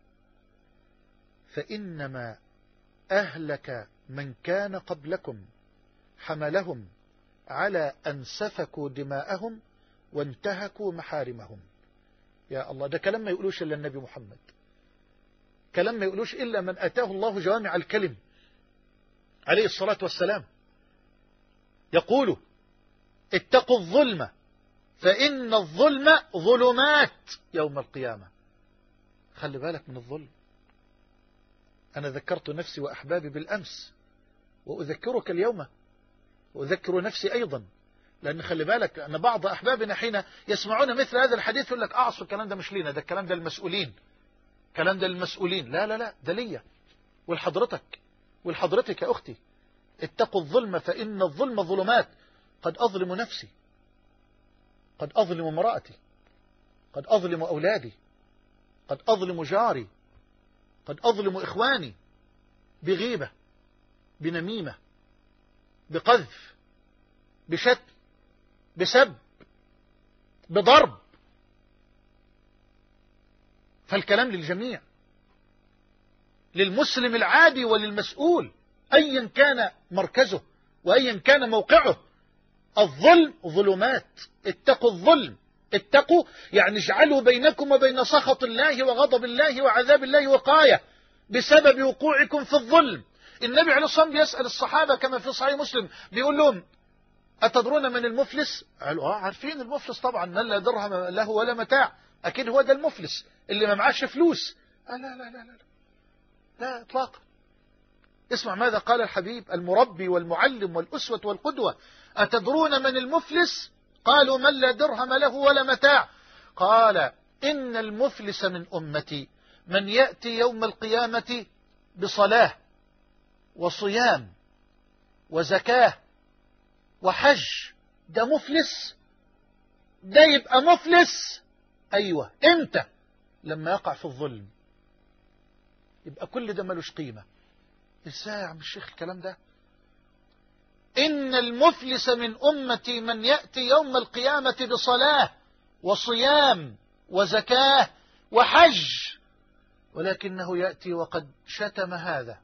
Speaker 1: فإنما أهلك من كان قبلكم حملهم على أن سفكوا دماءهم وانتهكوا محارمهم. يا الله، ده كلام ما يقولوش إلا النبي محمد، كلام ما يقولوش إلا من أتاه الله جوامع الكلم عليه الصلاة والسلام. يقول اتقوا الظلم فإن الظلم ظلمات يوم القيامة. خلي بالك من الظلم. أنا ذكرت نفسي وأحبابي بالأمس وأذكرك اليوم وأذكر نفسي أيضا، لأن خلي بالك أن بعض أحبابنا حين يسمعون مثل هذا الحديث يقول لك أعصر الكلام ده مش لينا، ده الكلام ده المسؤولين، كلام ده المسؤولين. لا لا لا، ده ليا والحضرتك يا أختي. اتقوا الظلم فإن الظلم ظلمات. قد أظلم نفسي، قد أظلم امرأتي، قد أظلم أولادي، قد أظلم جاري، قد أظلم إخواني بغيبة، بنميمة، بقذف، بشتم، بسب، بضرب. فالكلام للجميع، للمسلم العادي وللمسؤول أيا كان مركزه وأيا كان موقعه. الظلم ظلمات. اتقوا الظلم، اتقوا يعني اجعلوا بينكم وبين سخط الله وغضب الله وعذاب الله وقاية بسبب وقوعكم في الظلم. النبي عليه الصلاة والسلام بيسأل الصحابة كما في صحيح مسلم، بيقول لهم أتدرون من المفلس؟ قالوا عارفين المفلس طبعا، من لا درهم له ولا متاع، أكيد هو ده المفلس اللي ما معاش فلوس. لا لا لا لا لا, لا إطلاقا. اسمع ماذا قال الحبيب المربي والمعلم والأسوة والقدوة: أتدرون من المفلس؟ قالوا من لا درهم له ولا متاع. قال إن المفلس من أمتي من يأتي يوم القيامة بصلاة وصيام وزكاة وحج. ده مفلس؟ ده يبقى مفلس؟ أيوة. إمتى؟ لما يقع في الظلم، يبقى كل ده ملوش قيمة. إزاي يا عم الشيخ الكلام ده؟ إن المفلس من أمتي من يأتي يوم القيامة بصلاة وصيام وزكاة وحج، ولكنه يأتي وقد شتم هذا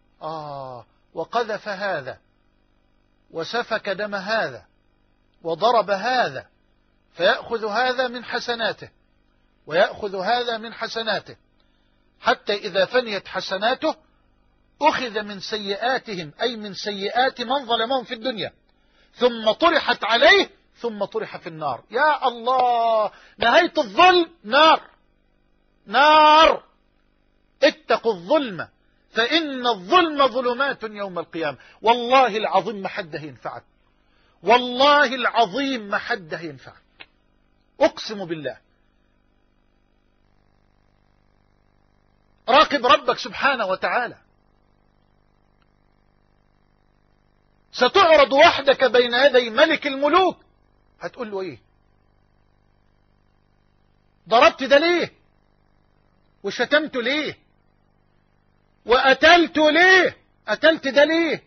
Speaker 1: وقذف هذا وسفك دم هذا وضرب هذا، فيأخذ هذا من حسناته ويأخذ هذا من حسناته، حتى إذا فنيت حسناته أخذ من سيئاتهم، أي من سيئات من ظلمهم في الدنيا، ثم طرحت عليه ثم طرح في النار. يا الله، نهاية الظلم نار. اتقوا الظلم فإن الظلم ظلمات يوم القيامة. والله العظيم ما حده ينفعك، والله العظيم ما حده ينفعك، أقسم بالله. راقب ربك سبحانه وتعالى. ستعرض وحدك بين يدي ملك الملوك، هتقول له ايه؟ ضربت ده ليه؟ وشتمت ليه؟ وقتلت ليه؟ قتلت ده ليه؟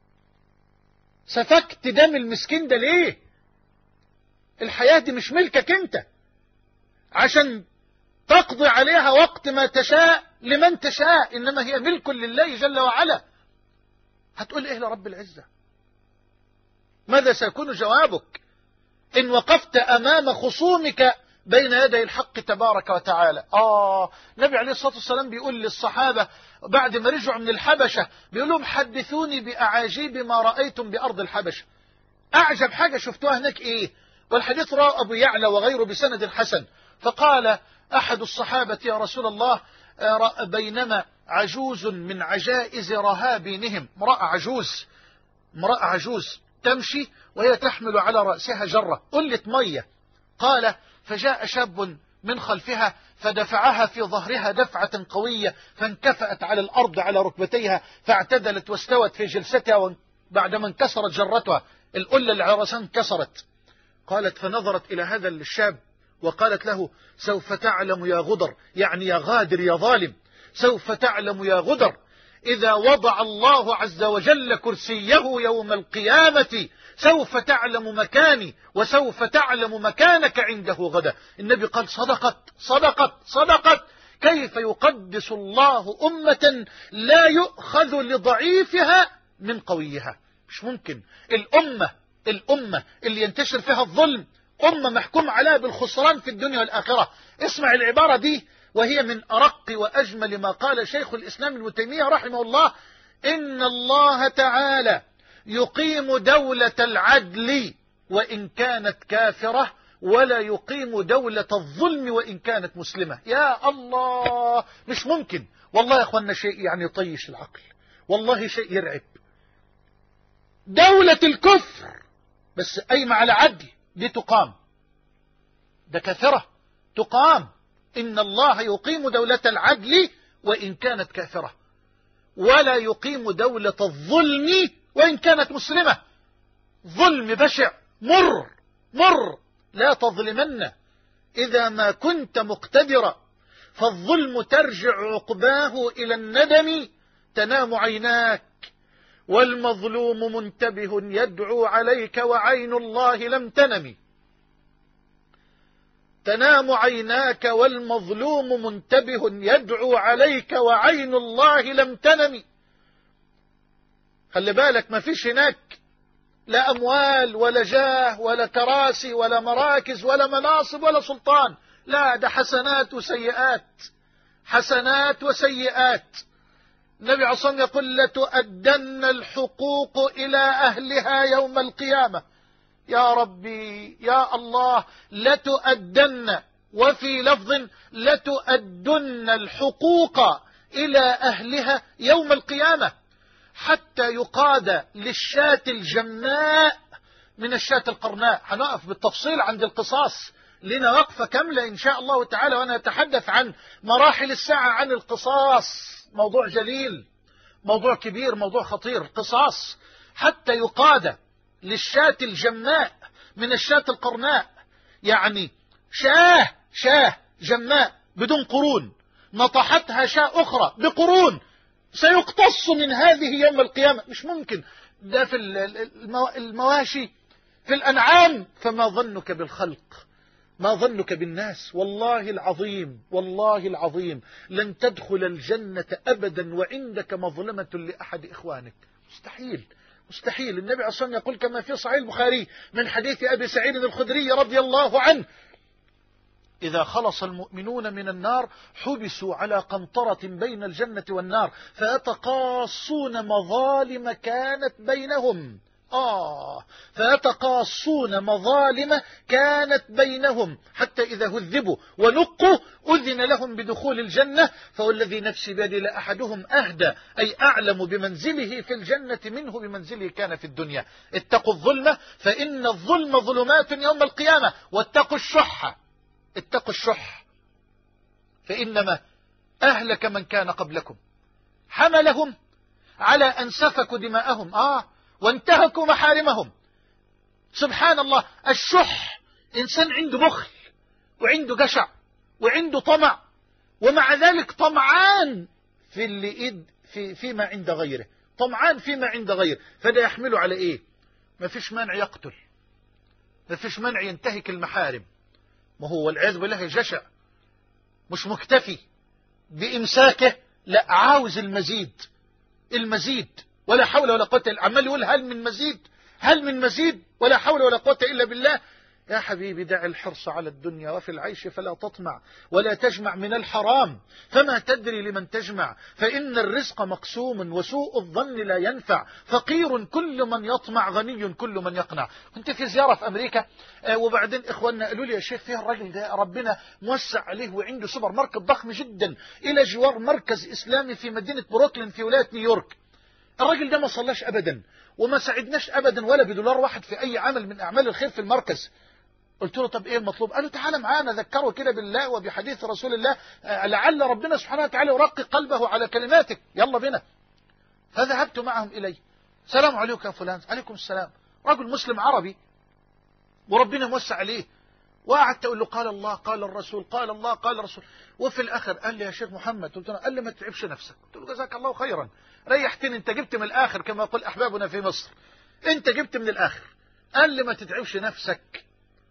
Speaker 1: سفكت دم المسكين ده ليه؟ الحياة دي مش ملكك انت عشان تقضي عليها وقت ما تشاء لمن تشاء، إنما هي ملك لله جل وعلا. هتقول إيه لرب العزة؟ ماذا سيكون جوابك إن وقفت أمام خصومك بين يدي الحق تبارك وتعالى؟ النبي عليه الصلاة والسلام بيقول للصحابة بعد ما رجعوا من الحبشة، بيقول لهم حدثوني بأعاجيب ما رأيتم بأرض الحبشة. أعجب حاجة شفتوها هناك إيه؟ والحديث رواه أبو يعلى وغيره بسند حسن. فقال أحد الصحابة يا رسول الله، بينما عجوز من عجائز رهابينهم، امرأة عجوز تمشي وهي تحمل على رأسها جرة قلة مية. قال فجاء شاب من خلفها فدفعها في ظهرها دفعة قوية فانكفأت على الأرض على ركبتيها فاعتدلت واستوت في جلستها بعدما انكسرت جرتها، القلة اللي على رأسها انكسرت. قالت فنظرت إلى هذا الشاب وقالت له سوف تعلم يا غدر، يعني يا غادر يا ظالم، سوف تعلم يا غدر إذا وضع الله عز وجل كرسيه يوم القيامة سوف تعلم مكاني وسوف تعلم مكانك عنده غدا. النبي قال صدقت. كيف يقدس الله أمة لا يؤخذ لضعيفها من قويها؟ مش ممكن. الأمة اللي ينتشر فيها الظلم أمة محكوم عليها بالخسران في الدنيا والآخرة. اسمع العبارة دي وهي من أرق وأجمل ما قال شيخ الإسلام ابن تيمية رحمه الله: إن الله تعالى يقيم دولة العدل وإن كانت كافرة ولا يقيم دولة الظلم وإن كانت مسلمة. يا الله، مش ممكن والله يا أخوانا، شيء يعني يطيش العقل، والله شيء يرعب. دولة الكفر بس قايمة على عدل دي تقام، ده كافرة تقام. إن الله يقيم دولة العدل وإن كانت كافرة ولا يقيم دولة الظلم وإن كانت مسلمة. ظلم بشع مر، لا تظلمن إذا ما كنت مقتدرا، فالظلم ترجع عقباه إلى الندم. تنام عيناك والمظلوم منتبه يدعو عليك وعين الله لم تنم. تنام عيناك والمظلوم منتبه يدعو عليك وعين الله لم تنم. خلي بالك، ما فيش هناك لا أموال ولا جاه ولا كراسي ولا مراكز ولا مناصب ولا سلطان، لا، ده حسنات وسيئات. النبي عليه الصلاة والسلام يقول لتؤدن الحقوق إلى أهلها يوم القيامة. يا ربي يا الله، لتؤدن، وفي لفظ لتؤدن الحقوق إلى أهلها يوم القيامة، حتى يقاد للشاة الجماء من الشاة القرناء. هنقف بالتفصيل عند القصاص، لنا وقفة كاملة إن شاء الله تعالى، وأنا أتحدث عن مراحل الساعة عن القصاص. موضوع جليل، موضوع كبير، موضوع خطير. قصاص حتى يقاد للشاة الجماء من الشاة القرناء، يعني شاه جماء بدون قرون نطحتها شاة أخرى بقرون، سيقتص من هذه يوم القيامة. مش ممكن. ده في المواشي، في الأنعام، فما ظنك بالخلق، ما ظنك بالناس؟ والله العظيم لن تدخل الجنة أبدا وعندك مظلمة لأحد إخوانك. مستحيل. النبي عليه الصلاة والسلام يقول كما في صحيح البخاري من حديث أبي سعيد الخدري رضي الله عنه: إذا خلص المؤمنون من النار حبسوا على قنطرة بين الجنة والنار فيتقاصون مظالم كانت بينهم. حتى إذا هذبوا ونقوا أذن لهم بدخول الجنة. فوالذي نفسي بيدي لأحدهم أهدى، أي أعلم بمنزله في الجنة منه بمنزله كان في الدنيا. اتقوا الظلم فإن الظلم ظلمات يوم القيامة، واتقوا الشح فإنما أهلك من كان قبلكم، حملهم على أن سفكوا دماءهم وانتهكوا محارمهم. سبحان الله، الشح إنسان عنده بخل وعنده جشع وعنده طمع، ومع ذلك طمعان فيما عند غيره، فده يحمله على إيه؟ ما فيش مانع يقتل، ما فيش مانع ينتهك المحارم، ما هو والعياذ بالله جشع مش مكتفي بإمساكه، لا عاوز المزيد، المزيد، ولا حول ولا قوة إلا، عمال يقول هل من مزيد، هل من مزيد، ولا حول ولا قوة إلا بالله. يا حبيبي دع الحرص على الدنيا، وفي العيش فلا تطمع، ولا تجمع من الحرام فما تدري لمن تجمع، فإن الرزق مقسوم وسوء الظن لا ينفع، فقير كل من يطمع، غني كل من يقنع. كنت في زيارة في أمريكا، وبعدين إخواننا قالوا لي يا شيخ فيه الراجل ده ربنا موسع عليه وعنده سوبر ماركت ضخم جدا إلى جوار مركز إسلامي في مدينة بروكلين في ولاية نيويورك. الراجل ده ما صلاش أبدا وما ساعدناش أبدا ولا بدولار واحد في أي عمل من أعمال الخير في المركز. قلت له طب ايه المطلوب؟ قال له تعالى معانا ذكره كده بالله وبحديث رسول الله، لعل ربنا سبحانه وتعالى يرقق قلبه على كلماتك، يلا بنا. فذهبت معهم إليه. السلام عليكم يا فلان. عليكم السلام. رجل مسلم عربي وربنا موسع عليه، وقعدت اقول له قال الله قال الرسول قال الله قال الرسول. وفي الاخر قال لي يا شيخ محمد، قلت له، قال لي ما تتعبش نفسك. قلت له جزاك الله خيرا، ريحتني، انت جبت من الاخر كما يقول احبابنا في مصر، انت جبت من الاخر. قال لي ما تتعبش نفسك.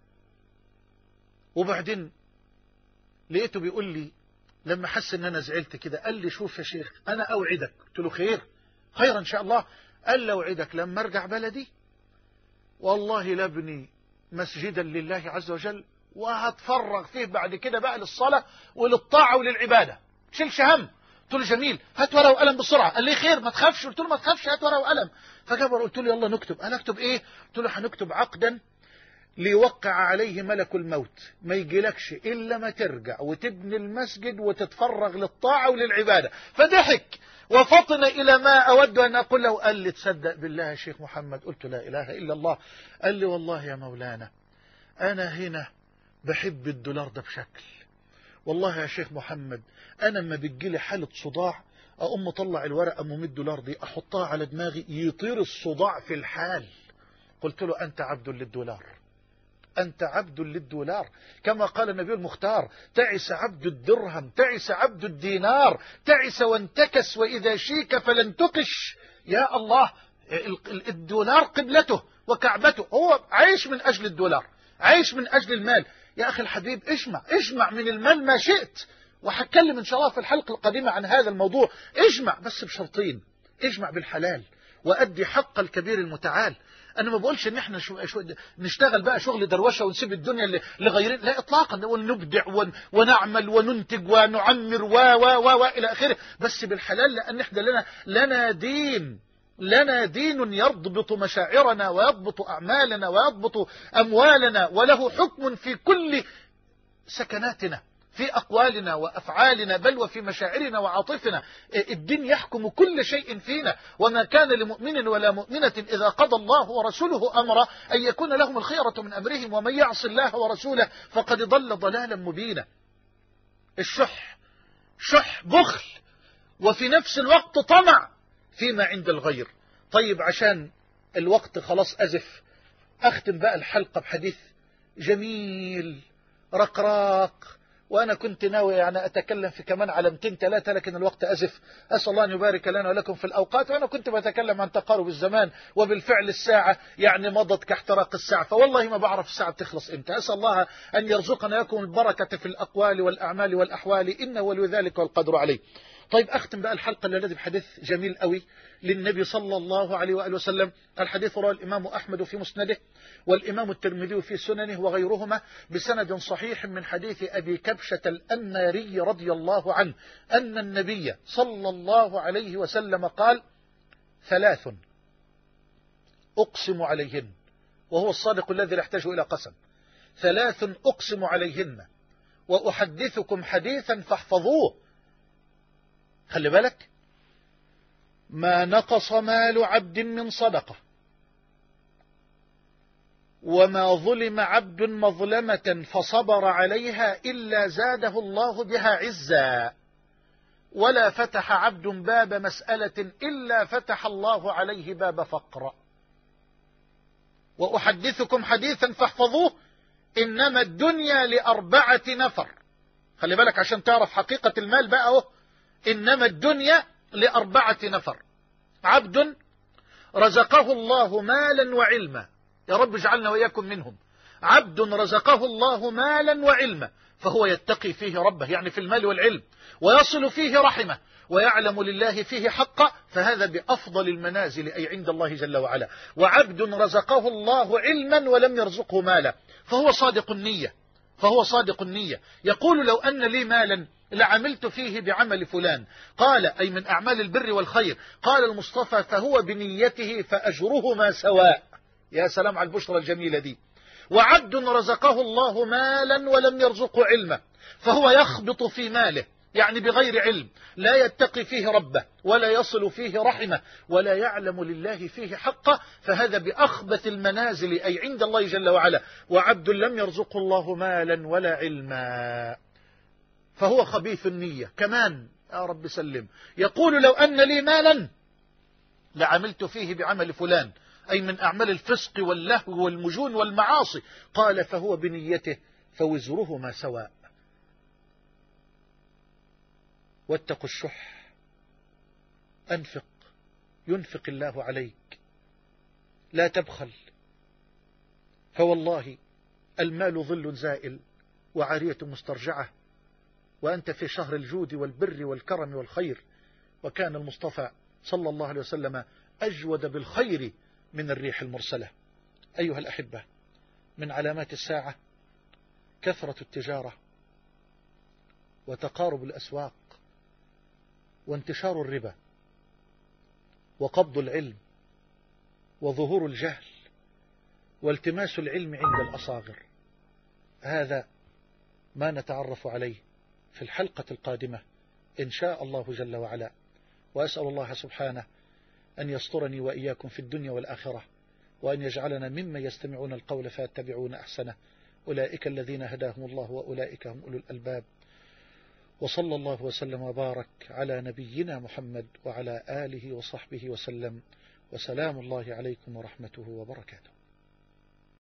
Speaker 1: وبعدين لقيته بيقول لي لما حس ان انا زعلت كده، قال لي شوف يا شيخ انا اوعدك. قلت له خير، خير ان شاء الله. قال لي اوعدك لما ارجع بلدي والله لابني مسجدا لله عز وجل، وهتفرغ فيه بعد كده بقى للصلاة وللطاعة وللعبادة، شيلش هم. قلت له جميل، هات ورقة وقلم بسرعة. قال لي خير ما تخافش. قلت له ما تخافش، هات ورقة وقلم. فجاب قلت له يلا نكتب. قال اكتب ايه؟ قلت له هنكتب عقدا ليوقع عليه ملك الموت، ما يجيلكش إلا ما ترجع وتبني المسجد وتتفرغ للطاعة وللعبادة. فضحك وفطن إلى ما أود أن أقول له. قال لي تصدق بالله يا شيخ محمد؟ قلت لا إله إلا الله. قال لي والله يا مولانا أنا هنا بحب الدولار ده بشكل، والله يا شيخ محمد أنا لما بتجيلي حالة صداع أقوم مطلع الورقة $100 دي أحطها على دماغي يطير الصداع في الحال. قلت له أنت عبد للدولار، أنت عبد للدولار، كما قال النبي المختار تعس عبد الدرهم، تعس عبد الدينار، تعس وانتكس وإذا شيك فلن تقش. يا الله، الدولار قبلته وكعبته، هو عايش من أجل الدولار، عايش من أجل المال. يا أخي الحبيب اجمع من المال ما شئت، وهتكلم إن شاء الله في الحلقة القادمة عن هذا الموضوع. اجمع بس بشرطين، اجمع بالحلال وأدي حق الكبير المتعال. أنا ما بقولش إن إحنا نشتغل بقى شغل دروشة ونسيب الدنيا لغيرين، لا إطلاقا، ونبدع ونعمل وننتج ونعمر و إلى آخره، بس بالحلال، لأن إحنا لنا دين يضبط مشاعرنا ويضبط أعمالنا ويضبط أموالنا، وله حكم في كل سكناتنا، في أقوالنا وأفعالنا، بل وفي مشاعرنا وعاطفنا. الدين يحكم كل شيء فينا، وما كان لمؤمن ولا مؤمنة إذا قضى الله ورسوله أمرا أن يكون لهم الخيرة من أمرهم، ومن يعص الله ورسوله فقد ضل ضلالا مبينا. الشح بخل، وفي نفس الوقت طمع فيما عند الغير. طيب عشان الوقت خلاص أزف، أختم بقى الحلقة بحديث جميل رقراق، وأنا كنت ناوي يعني أتكلم في كمان علامتين 3، لكن الوقت أزف. أسأل الله أن يبارك لنا ولكم في الأوقات. وأنا كنت بتكلم عن تقارب الزمان، وبالفعل الساعة يعني مضت كاحتراق الساعة، فوالله ما بعرف الساعة بتخلص إمتى. أسأل الله أن يرزقنا لكم البركة في الأقوال والأعمال والأحوال، إنه ولي ذلك والقدر عليه. طيب أختم بقى الحلقة التي بحديث جميل قوي للنبي صلى الله عليه وآله وسلم. الحديث رواه الإمام أحمد في مسنده، والإمام الترمذي في سننه وغيرهما بسند صحيح من حديث أبي كبشة الأنماري رضي الله عنه أن النبي صلى الله عليه وسلم قال: 3 أقسم عليهن، وهو الصادق الذي لا يحتاج إلى قسم. 3 أقسم عليهن وأحدثكم حديثا فاحفظوه. خلي بالك، ما نقص مال عبد من صدقة، وما ظلم عبد مظلمة فصبر عليها إلا زاده الله بها عزا، ولا فتح عبد باب مسألة إلا فتح الله عليه باب فقر. وأحدثكم حديثا فاحفظوه، إنما الدنيا ل4 نفر. خلي بالك عشان تعرف حقيقة المال بقى اهو. إنما الدنيا ل4 نفر: عبد رزقه الله مالا وعلما، يا رب اجعلنا وإياكم منهم. عبد رزقه الله مالا وعلما فهو يتقي فيه ربه، يعني في المال والعلم، ويصل فيه رحمه، ويعلم لله فيه حقا، فهذا بأفضل المنازل أي عند الله جل وعلا. وعبد رزقه الله علما ولم يرزقه مالا، فهو صادق النية، فهو صادق النية. يقول لو أن لي مالا لعملت فيه بعمل فلان، قال أي من أعمال البر والخير. قال المصطفى فهو بنيته فأجرهما سواء. يا سلام على البشرى الجميلة دي. وعبد رزقه الله مالا ولم يرزقه علما، فهو يخبط في ماله، يعني بغير علم، لا يتقي فيه ربه ولا يصل فيه رحمه ولا يعلم لله فيه حقه، فهذا بأخبث المنازل أي عند الله جل وعلا. وعبد لم يرزقه الله مالا ولا علما، فهو خبيث النية كمان، يا رب سلم. يقول لو أن لي مالا لعملت فيه بعمل فلان، أي من أعمال الفسق واللهو والمجون والمعاصي. قال فهو بنيته فوزرهما سواء. واتقوا الشح، أنفق ينفق الله عليك، لا تبخل، فوالله المال ظل زائل وعارية مسترجعة، وأنت في شهر الجود والبر والكرم والخير. وكان المصطفى صلى الله عليه وسلم أجود بالخير من الريح المرسلة. أيها الأحبة، من علامات الساعة كثرة التجارة وتقارب الأسواق وانتشار الربا وقبض العلم وظهور الجهل والتماس العلم عند الأصاغر. هذا ما نتعرف عليه في الحلقة القادمة إن شاء الله جل وعلا. وأسأل الله سبحانه أن يسترني وإياكم في الدنيا والآخرة، وأن يجعلنا ممن يستمعون القول فيتبعون أحسنه. أولئك الذين هداهم الله وأولئك هم أولو الألباب. وصلى الله وسلم وبارك على نبينا محمد وعلى آله وصحبه وسلم، وسلام الله عليكم ورحمته وبركاته.